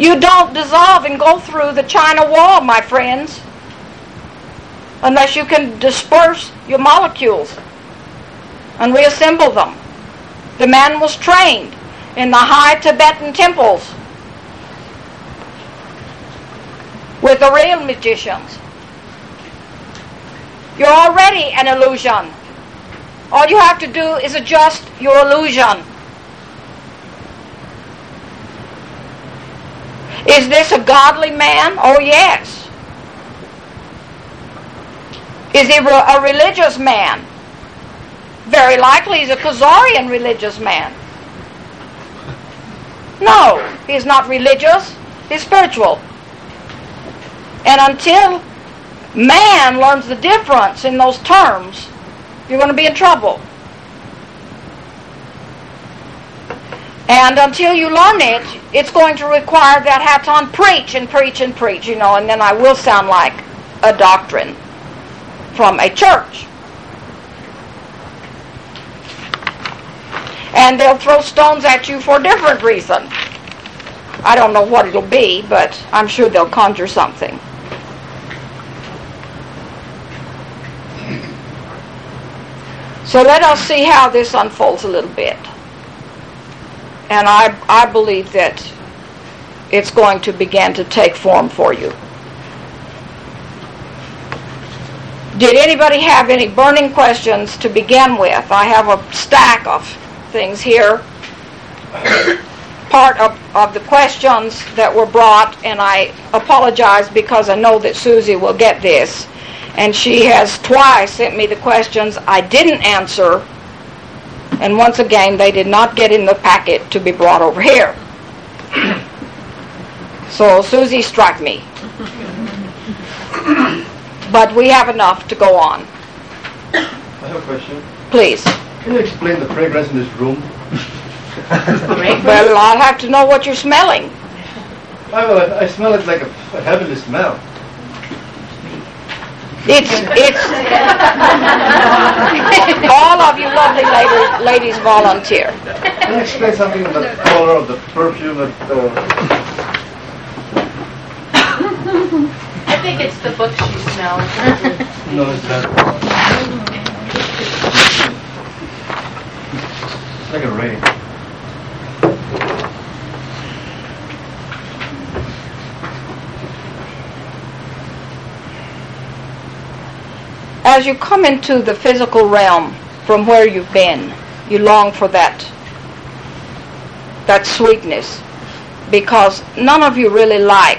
You don't dissolve and go through the China wall, my friends, unless you can disperse your molecules and reassemble them. The man was trained in the high Tibetan temples with the real magicians. You're already an illusion. All you have to do is adjust your illusion. Is this a godly man? Oh, yes. Is he a religious man? Very likely he's a Khazarian religious man. No, he's not religious. He's spiritual. And until man learns the difference in those terms, you're going to be in trouble. And until you learn it, it's going to require that hat on, preach and preach and preach, you know, and then I will sound like a doctrine from a church. And they'll throw stones at you for a different reason. I don't know what it'll be, but I'm sure they'll conjure something. So let us see how this unfolds a little bit. And I, I believe that it's going to begin to take form for you. Did anybody have any burning questions to begin with? I have a stack of things here. Part of, of the questions that were brought, and I apologize because I know that Susie will get this, and she has twice sent me the questions I didn't answer, and once again they did not get in the packet to be brought over here. So Susie struck me. But we have enough to go on. I have a question. Please. Can you explain the fragrance in this room? Well, I'll have to know what you're smelling. I, well, I, I smell it like a, a heavenly smell. It's, it's, all of you lovely ladies, ladies volunteer. Can you explain something about the color of the perfume that... Uh... I think it's the book she smells. No, it's not. It's like a rain. As you come into the physical realm from where you've been, you long for that, that sweetness, because none of you really like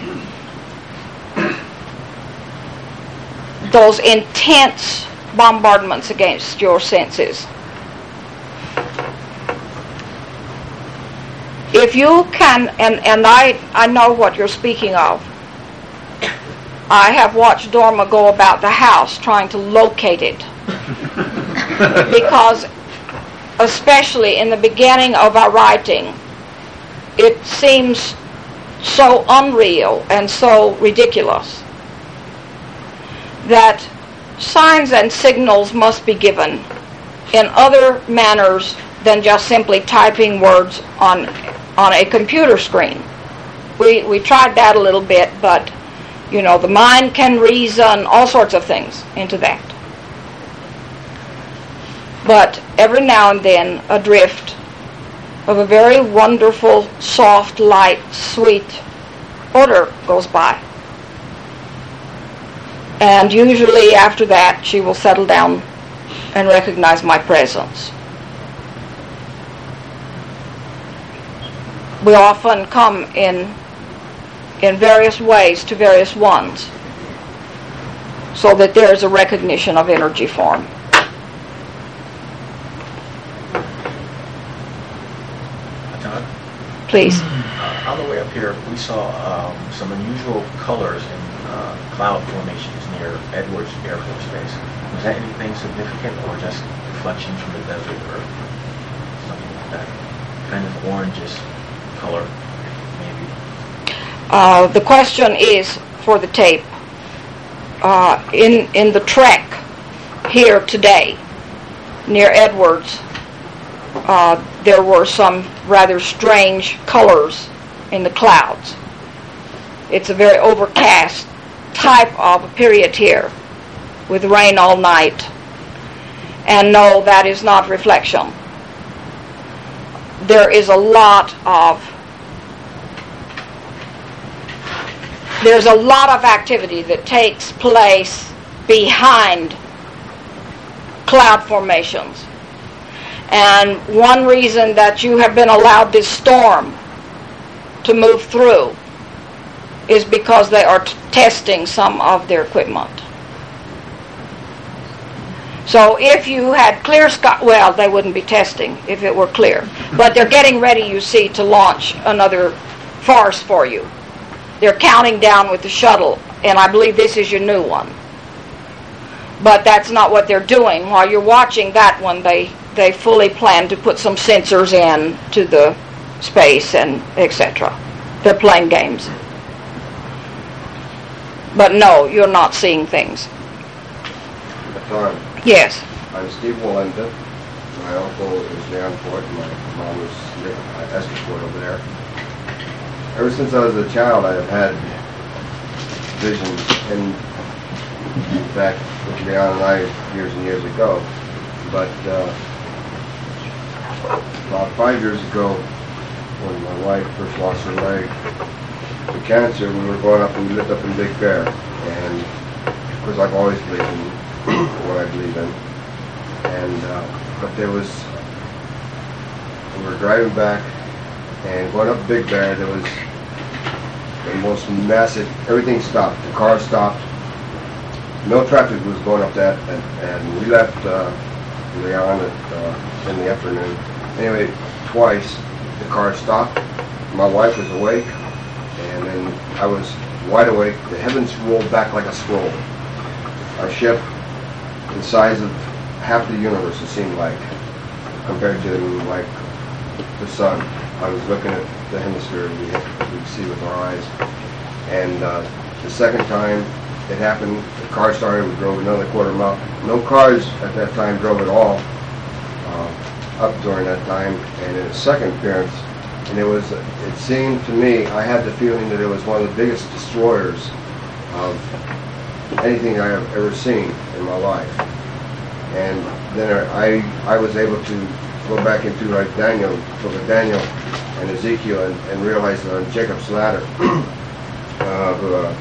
those intense bombardments against your senses. If you can, and, and I, I know what you're speaking of, I have watched Dorma go about the house trying to locate it. Because, especially in the beginning of our writing, it seems so unreal and so ridiculous that signs and signals must be given in other manners than just simply typing words on on a computer screen. We we tried that a little bit, but you know, the mind can reason all sorts of things into that. But every now and then a drift of a very wonderful, soft, light, sweet odor goes by. And usually after that she will settle down and recognize my presence. We often come in in various ways to various ones, so that there is a recognition of energy form. John? Please. Uh, on the way up here, we saw um, some unusual colors in uh, cloud formations near Edwards Air Force Base. Was that anything significant, or just reflections from the desert, or something like that? Kind of orangish color, maybe. Uh, the question is for the tape. Uh, in in the trek here today, near Edwards, uh, there were some rather strange colors in the clouds. It's a very overcast type of a period here, with rain all night. And no, that is not reflection. There is a lot of there's a lot of activity that takes place behind cloud formations. And one reason that you have been allowed this storm to move through is because they are t- testing some of their equipment. So if you had clear sky, well, they wouldn't be testing if it were clear. But they're getting ready, you see, to launch another farce for you. They're counting down with the shuttle, and I believe this is your new one. But that's not what they're doing. While you're watching that one, they, they fully plan to put some sensors in to the space and et cetera. They're playing games. But no, you're not seeing things. Tom, Yes. I'm Steve Walenda. My uncle is Jan Ford, and my mom is uh, Esther Ford over there. Ever since I was a child, I have had visions, and in fact, with Leon and I years and years ago. But uh, about five years ago, when my wife first lost her leg to cancer, we were going up and we lived up in Big Bear. And of course, I've always believed in what I believe in. And uh, but there was, we were driving back and going up Big Bear. There was the most massive. Everything stopped. The car stopped. No traffic was going up that, and, and we left uh, Leon at, uh, in the afternoon. Anyway, twice the car stopped. My wife was awake, and then I was wide awake. The heavens rolled back like a scroll. Our ship, the size of half the universe, it seemed like, compared to like the sun. I was looking at the hemisphere we we could see with our eyes. And uh, the second time it happened, the car started. We drove another quarter mile. No cars at that time drove at all uh, up during that time. And in the second appearance, and it was, it seemed to me, I had the feeling that it was one of the biggest destroyers of anything I have ever seen in my life. And then I I was able to go back into like Daniel, look at Daniel and Ezekiel, and, and realize that on Jacob's ladder, uh, uh,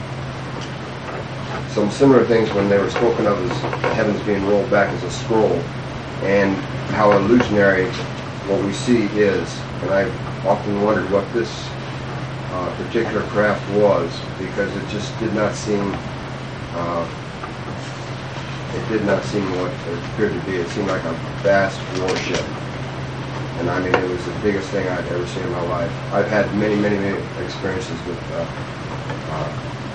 some similar things when they were spoken of as the heavens being rolled back as a scroll, and how illusionary what we see is. And I've often wondered what this uh, particular craft was, because it just did not seem uh, it did not seem what it appeared to be. It seemed like a vast warship. And I mean, it was the biggest thing I'd ever seen in my life. I've had many, many, many experiences with, uh, uh,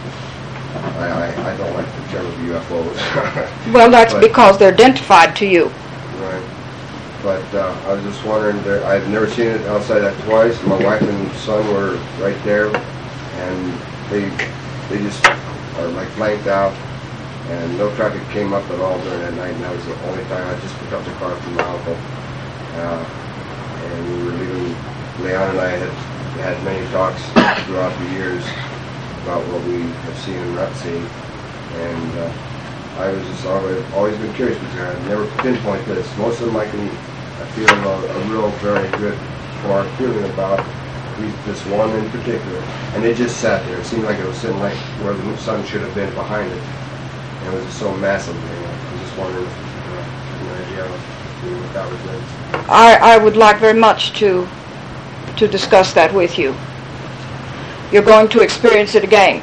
I, I, I don't like the term of U F Os. Well, that's but, because they're identified to you. Right. But uh, I was just wondering, there, I've never seen it outside that twice. My wife and son were right there, and they they just are like blanked out. And no traffic came up at all during that night, and that was the only time. I just picked up the car from my uncle. Uh, and we were leaving. Leon and I had had many talks throughout the years about what we have seen and not seen. And uh, I was just always, always been curious because I never pinpoint this. Most of them I can I feel a, a real, very good strong feeling about these, this one in particular. And it just sat there. It seemed like it was sitting like where the sun should have been behind it. And it was just so massive. You know, I was just wondering if you know, an idea of what that was like. I, I would like very much to to discuss that with you. You're going to experience it again.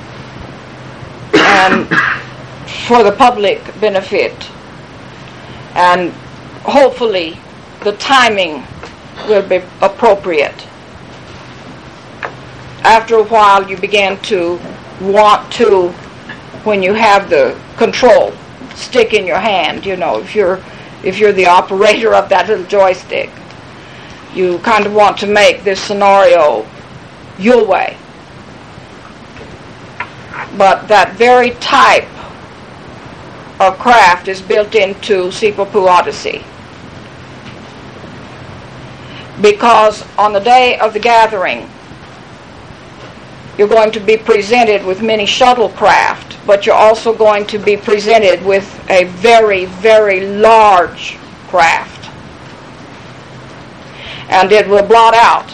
And for the public benefit. And hopefully the timing will be appropriate. After a while you begin to want to, when you have the control stick in your hand, you know, if you're if you're the operator of that little joystick, you kind of want to make this scenario your way. But that very type of craft is built into Sipapu Odyssey. Because on the day of the gathering, You're going to be presented with many shuttlecraft, but you're also going to be presented with a very, very large craft. And it will blot out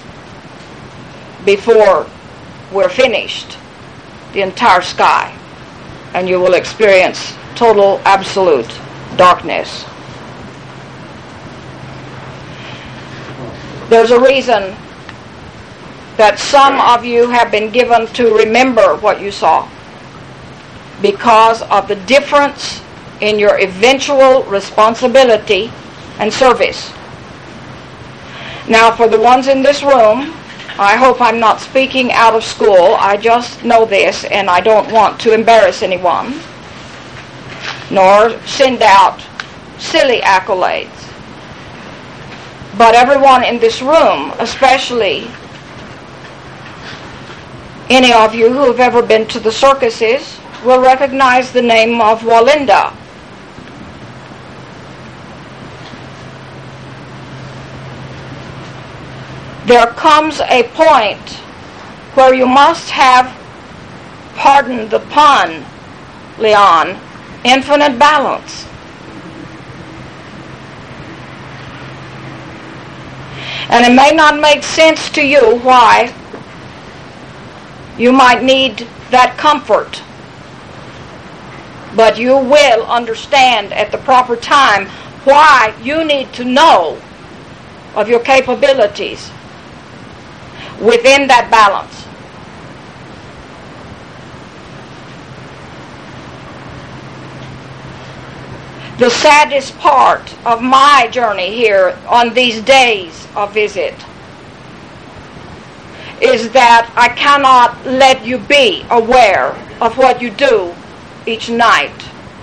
before we're finished the entire sky, and you will experience total, absolute darkness. There's a reason that some of you have been given to remember what you saw, because of the difference in your eventual responsibility and service. Now, for the ones in this room, I hope I'm not speaking out of school. I just know this, and I don't want to embarrass anyone, nor send out silly accolades. But everyone in this room, especially any of you who have ever been to the circuses, will recognize the name of Walinda. There comes a point where you must have, pardon the pun, Leon, infinite balance. And it may not make sense to you why you might need that comfort, but you will understand at the proper time why you need to know of your capabilities within that balance. The saddest part of my journey here on these days of visit is that I cannot let you be aware of what you do each night.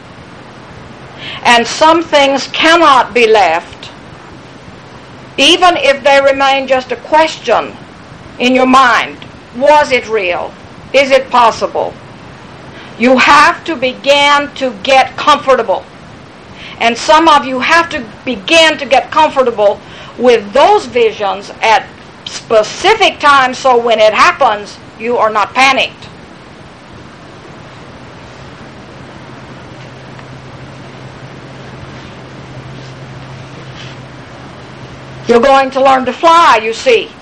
And some things cannot be left, even if they remain just a question in your mind. Was it real? Is it possible? You have to begin to get comfortable. And some of you have to begin to get comfortable with those visions at specific times, so when it happens, you are not panicked. You're going to learn to fly, you see.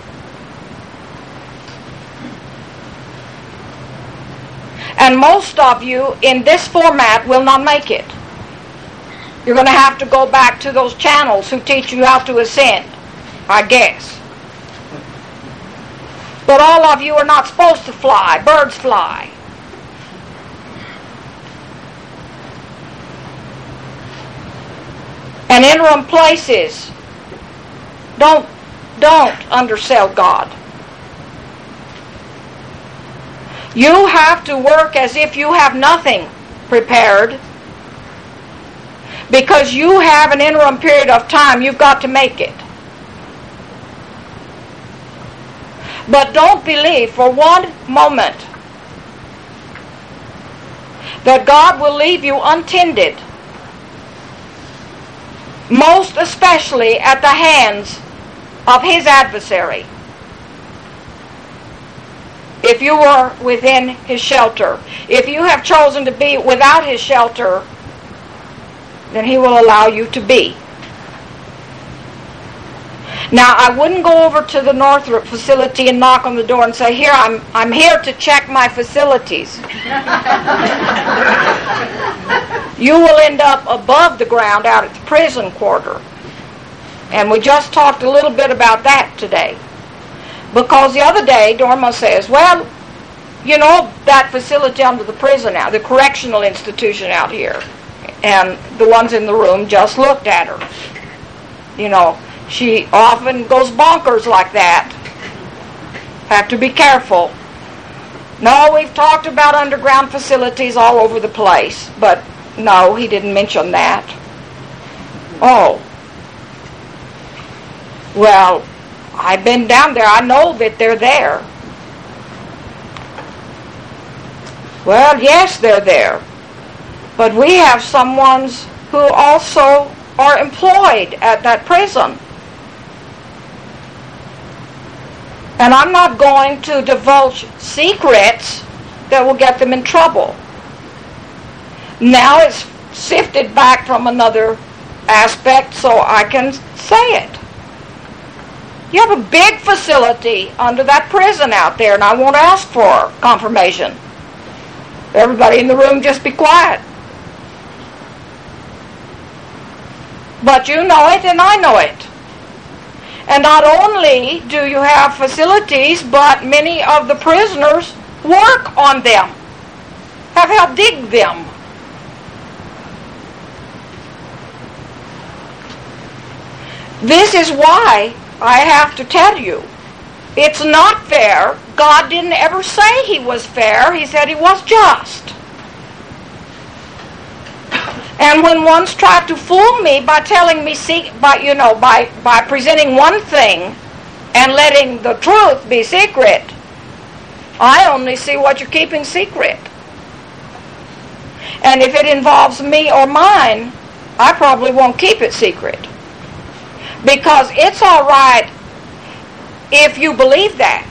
And most of you in this format will not make it. You're going to have to go back to those channels who teach you how to ascend, I guess. But all of you are not supposed to fly. Birds fly. And interim places, don't, don't undersell God. You have to work as if you have nothing prepared, because you have an interim period of time. You've got to make it. But don't believe for one moment that God will leave you untended, most especially at the hands of His adversary. If you were within His shelter, if you have chosen to be without His shelter, then He will allow you to be. Now, I wouldn't go over to the Northrop facility and knock on the door and say, here, I'm I'm here to check my facilities. You will end up above the ground out at the prison quarter. And we just talked a little bit about that today. Because the other day, Dorma says, well, you know, that facility under the prison now, the correctional institution out here. And the ones in the room just looked at her. You know, she often goes bonkers like that. Have to be careful. No, we've talked about underground facilities all over the place, but no, he didn't mention that. Oh. Well, I've been down there. I know that they're there. Well, yes, they're there. But we have some ones who also are employed at that prison. And I'm not going to divulge secrets that will get them in trouble. Now it's sifted back from another aspect so I can say it. You have a big facility under that prison out there, and I won't ask for confirmation. Everybody in the room just be quiet. But you know it and I know it. And not only do you have facilities, but many of the prisoners work on them, have helped dig them. This is why I have to tell you, it's not fair. God didn't ever say He was fair. He said He was just. And when one's tried to fool me by telling me, by you know, by by presenting one thing and letting the truth be secret, I only see what you're keeping secret. And if it involves me or mine, I probably won't keep it secret. Because it's all right if you believe that.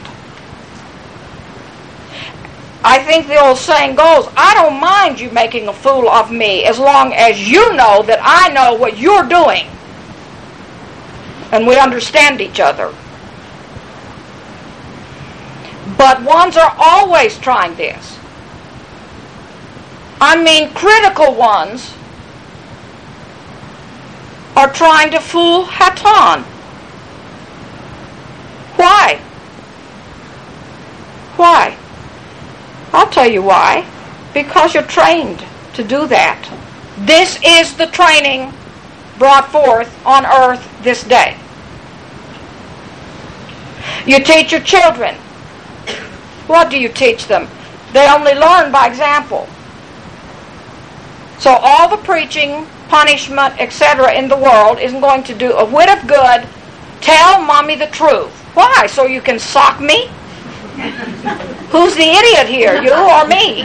I think the old saying goes, I don't mind you making a fool of me as long as you know that I know what you're doing. And we understand each other. But ones are always trying this. I mean, critical ones are trying to fool Hatan. Why? Why? I'll tell you why. Because you're trained to do that. This is the training brought forth on earth this day. You teach your children. What do you teach them? They only learn by example. So all the preaching, punishment, et cetera in the world isn't going to do a whit of good. Tell mommy the truth. Why? So you can sock me? Who's the idiot here, you or me?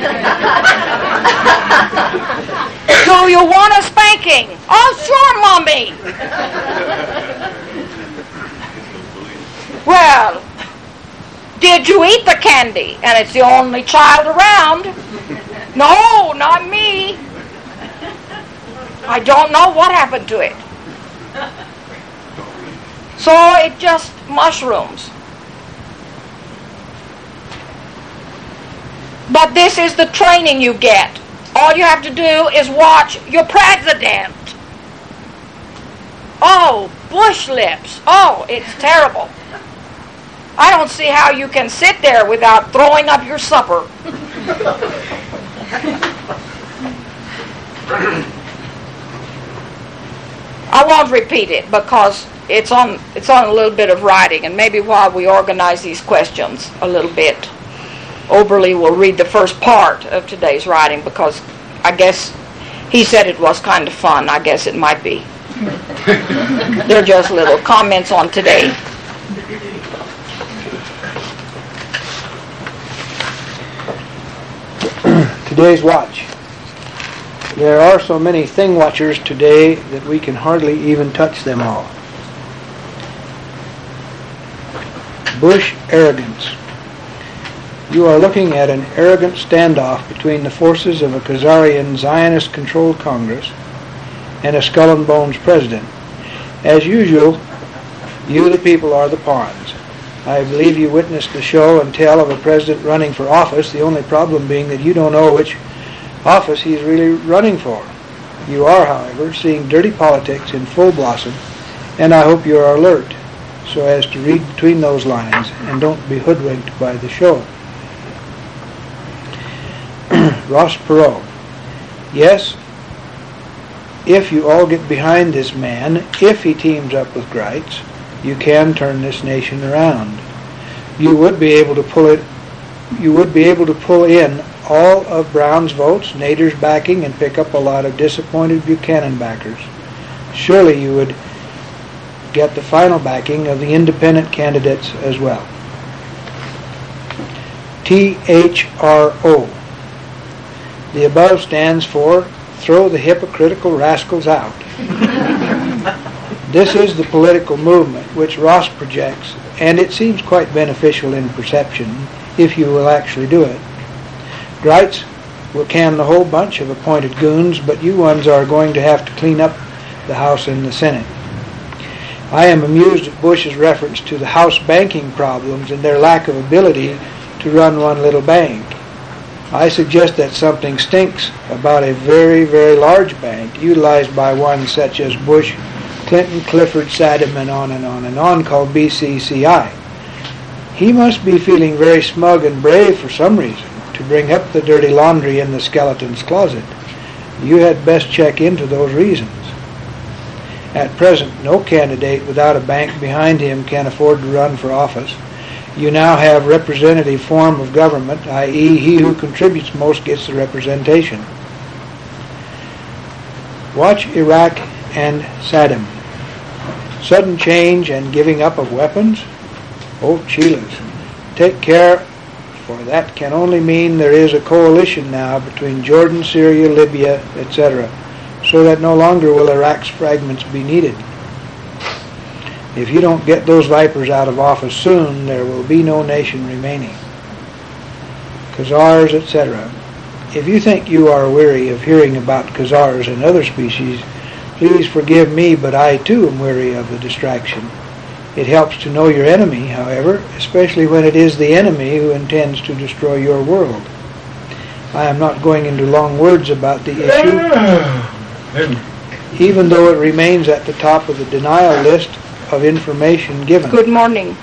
Do you want a spanking? Oh, sure, mommy. Well, did you eat the candy? And it's the only child around. No, not me. I don't know what happened to it. So it just mushrooms. But this is the training you get. All you have to do is watch your president. Oh, bush lips. Oh, it's terrible. I don't see how you can sit there without throwing up your supper. I won't repeat it because it's on it's on a little bit of writing, and maybe while we organize these questions a little bit, Oberle will read the first part of today's writing because I guess he said it was kind of fun. I guess it might be. They're just little comments on today. Today's watch. There are so many thing watchers today that we can hardly even touch them all. Bush arrogance. You are looking at an arrogant standoff between the forces of a Khazarian Zionist-controlled Congress and a skull and bones president. As usual, you the people are the pawns. I believe you witnessed the show and tell of a president running for office, the only problem being that you don't know which office he's really running for. You are, however, seeing dirty politics in full blossom, and I hope you are alert so as to read between those lines and don't be hoodwinked by the show. Ross Perot. Yes, if you all get behind this man, if he teams up with Greitz, you can turn this nation around. You would be able to pull it. You would be able to pull in all of Brown's votes, Nader's backing, and pick up a lot of disappointed Buchanan backers. Surely you would get the final backing of the independent candidates as well. T H R O. The above stands for Throw the Hypocritical Rascals Out. This is the political movement which Ross projects and it seems quite beneficial in perception if you will actually do it. Greitz will can the whole bunch of appointed goons, but you ones are going to have to clean up the House and the Senate. I am amused at Bush's reference to the House banking problems and their lack of ability to run one little bank. I suggest that something stinks about a very, very large bank utilized by one such as Bush, Clinton, Clifford, Saddam, and on and on and on, called B C C I. He must be feeling very smug and brave for some reason to bring up the dirty laundry in the skeleton's closet. You had best check into those reasons. At present, no candidate without a bank behind him can afford to run for office. You now have representative form of government, that is, he who contributes most gets the representation. Watch Iraq and Saddam. Sudden change and giving up of weapons? Oh, Chiles. Take care, for that can only mean there is a coalition now between Jordan, Syria, Libya, et cetera, so that no longer will Iraq's fragments be needed. If you don't get those vipers out of office soon, there will be no nation remaining. Khazars, et cetera. If you think you are weary of hearing about Khazars and other species, please forgive me, but I too am weary of the distraction. It helps to know your enemy, however, especially when it is the enemy who intends to destroy your world. I am not going into long words about the issue, even though it remains at the top of the denial list of information given. Good morning.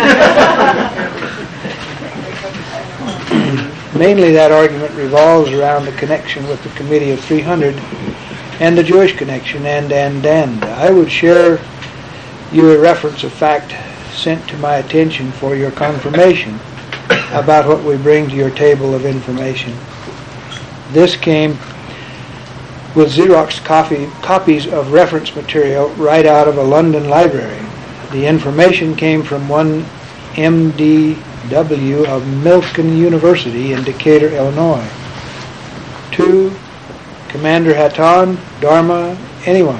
Mainly that argument revolves around the connection with the Committee of three hundred and the Jewish connection, and, and, and. I would share you a reference of fact sent to my attention for your confirmation about what we bring to your table of information. This came with Xerox copy, copies of reference material right out of a London library. The information came from one M D W of Milken University in Decatur, Illinois. Two, Commander Hatton, Dharma, anyone.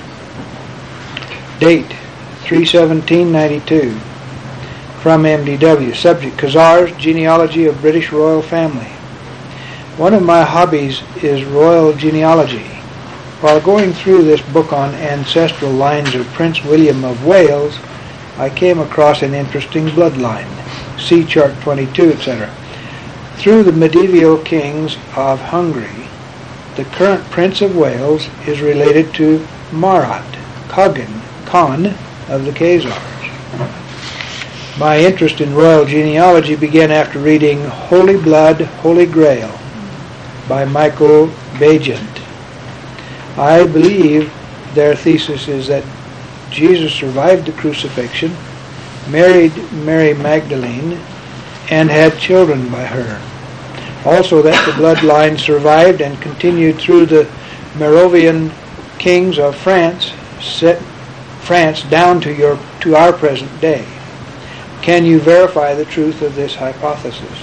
Date, three seventeen ninety-two. From M D W. Subject, Khazars, genealogy of British royal family. One of my hobbies is royal genealogy. While going through this book on ancestral lines of Prince William of Wales, I came across an interesting bloodline. See chart twenty-two, et cetera. Through the medieval kings of Hungary, the current Prince of Wales is related to Marat, Khagan, Khan of the Khazars. My interest in royal genealogy began after reading Holy Blood, Holy Grail by Michael Bagent. I believe their thesis is that Jesus survived the crucifixion, married Mary Magdalene, and had children by her. Also that the bloodline survived and continued through the Merovingian kings of France, set France down to your to our present day. Can you verify the truth of this hypothesis?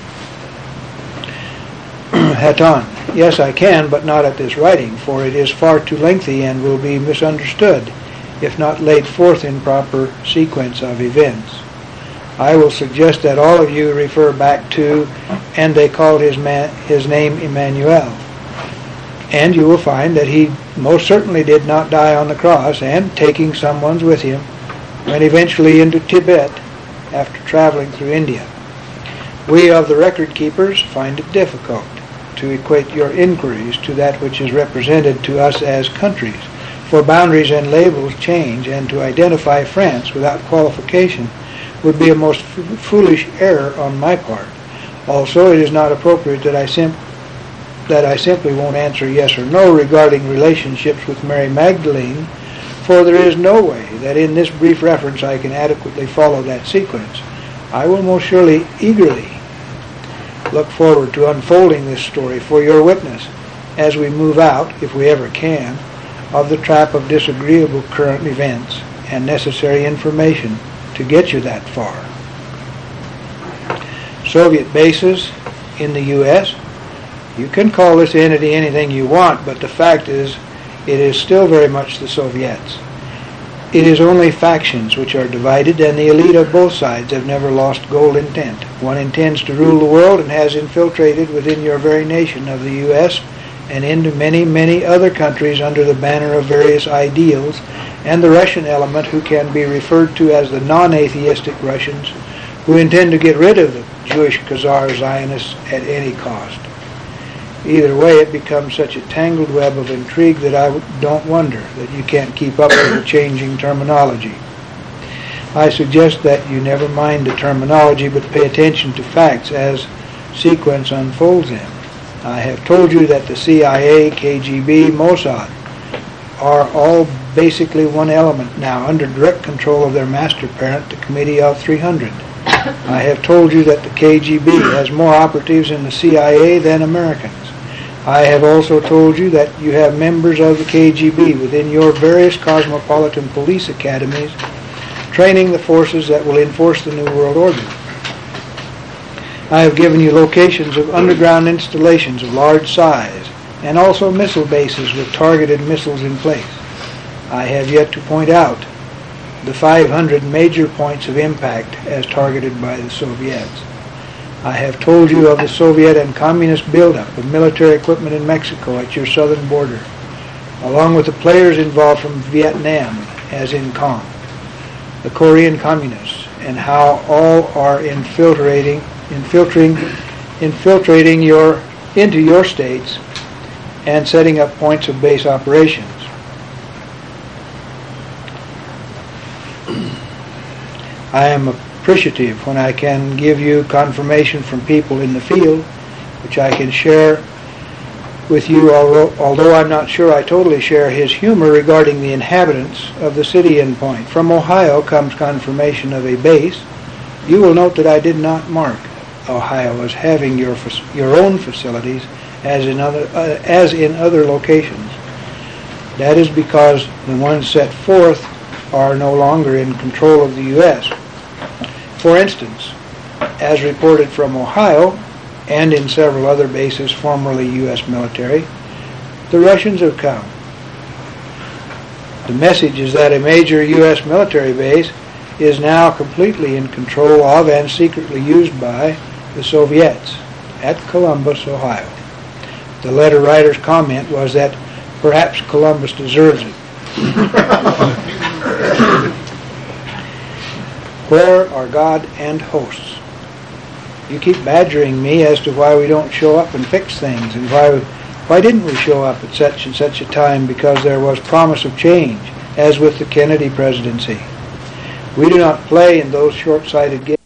Hatton, yes, I can, but not at this writing, for it is far too lengthy and will be misunderstood if not laid forth in proper sequence of events. I will suggest that all of you refer back to, and they called his, man, his name Emmanuel. And you will find that he most certainly did not die on the cross, and taking someone's with him, went eventually into Tibet after traveling through India. We of the record keepers find it difficult to equate your inquiries to that which is represented to us as countries, for boundaries and labels change, and to identify France without qualification would be a most f- foolish error on my part. Also, it is not appropriate that I sim- that I simply won't answer yes or no regarding relationships with Mary Magdalene, for there is no way that in this brief reference I can adequately follow that sequence. I will most surely eagerly look forward to unfolding this story for your witness as we move out, if we ever can, of the trap of disagreeable current events and necessary information to get you that far. Soviet bases in the U S, you can call this entity anything you want, but the fact is it is still very much the Soviets. It is only factions which are divided, and the elite of both sides have never lost goal intent. One intends to rule the world and has infiltrated within your very nation of the U S and into many, many other countries under the banner of various ideals, and the Russian element, who can be referred to as the non-atheistic Russians, who intend to get rid of the Jewish Khazar Zionists at any cost. Either way, it becomes such a tangled web of intrigue that I don't wonder that you can't keep up with the changing terminology. I suggest that you never mind the terminology, but pay attention to facts as sequence unfolds them. I have told you that the C I A, K G B, Mossad are all basically one element now, under direct control of their master parent, the Committee of three hundred. I have told you that the K G B has more operatives in the C I A than Americans. I have also told you that you have members of the K G B within your various cosmopolitan police academies training the forces that will enforce the New World Order. I have given you locations of underground installations of large size and also missile bases with targeted missiles in place. I have yet to point out the five hundred major points of impact as targeted by the Soviets. I have told you of the Soviet and Communist buildup of military equipment in Mexico at your southern border, along with the players involved from Vietnam, as in Kong, the Korean Communists, and how all are infiltrating, infiltrating, infiltrating your, into your states and setting up points of base operations. I am appreciative when I can give you confirmation from people in the field, which I can share with you, although, although I'm not sure I totally share his humor regarding the inhabitants of the city endpoint. From Ohio comes confirmation of a base. You will note that I did not mark Ohio as having your your own facilities as in other uh, as in other locations. That is because the ones set forth are no longer in control of the U S. For instance, as reported from Ohio and in several other bases formerly U S military, the Russians have come. The message is that a major U S military base is now completely in control of and secretly used by the Soviets at Columbus, Ohio. The letter writer's comment was that perhaps Columbus deserves it. Where are God and hosts? You keep badgering me as to why we don't show up and fix things, and why why didn't we show up at such and such a time, because there was promise of change, as with the Kennedy presidency. We do not play in those short-sighted games.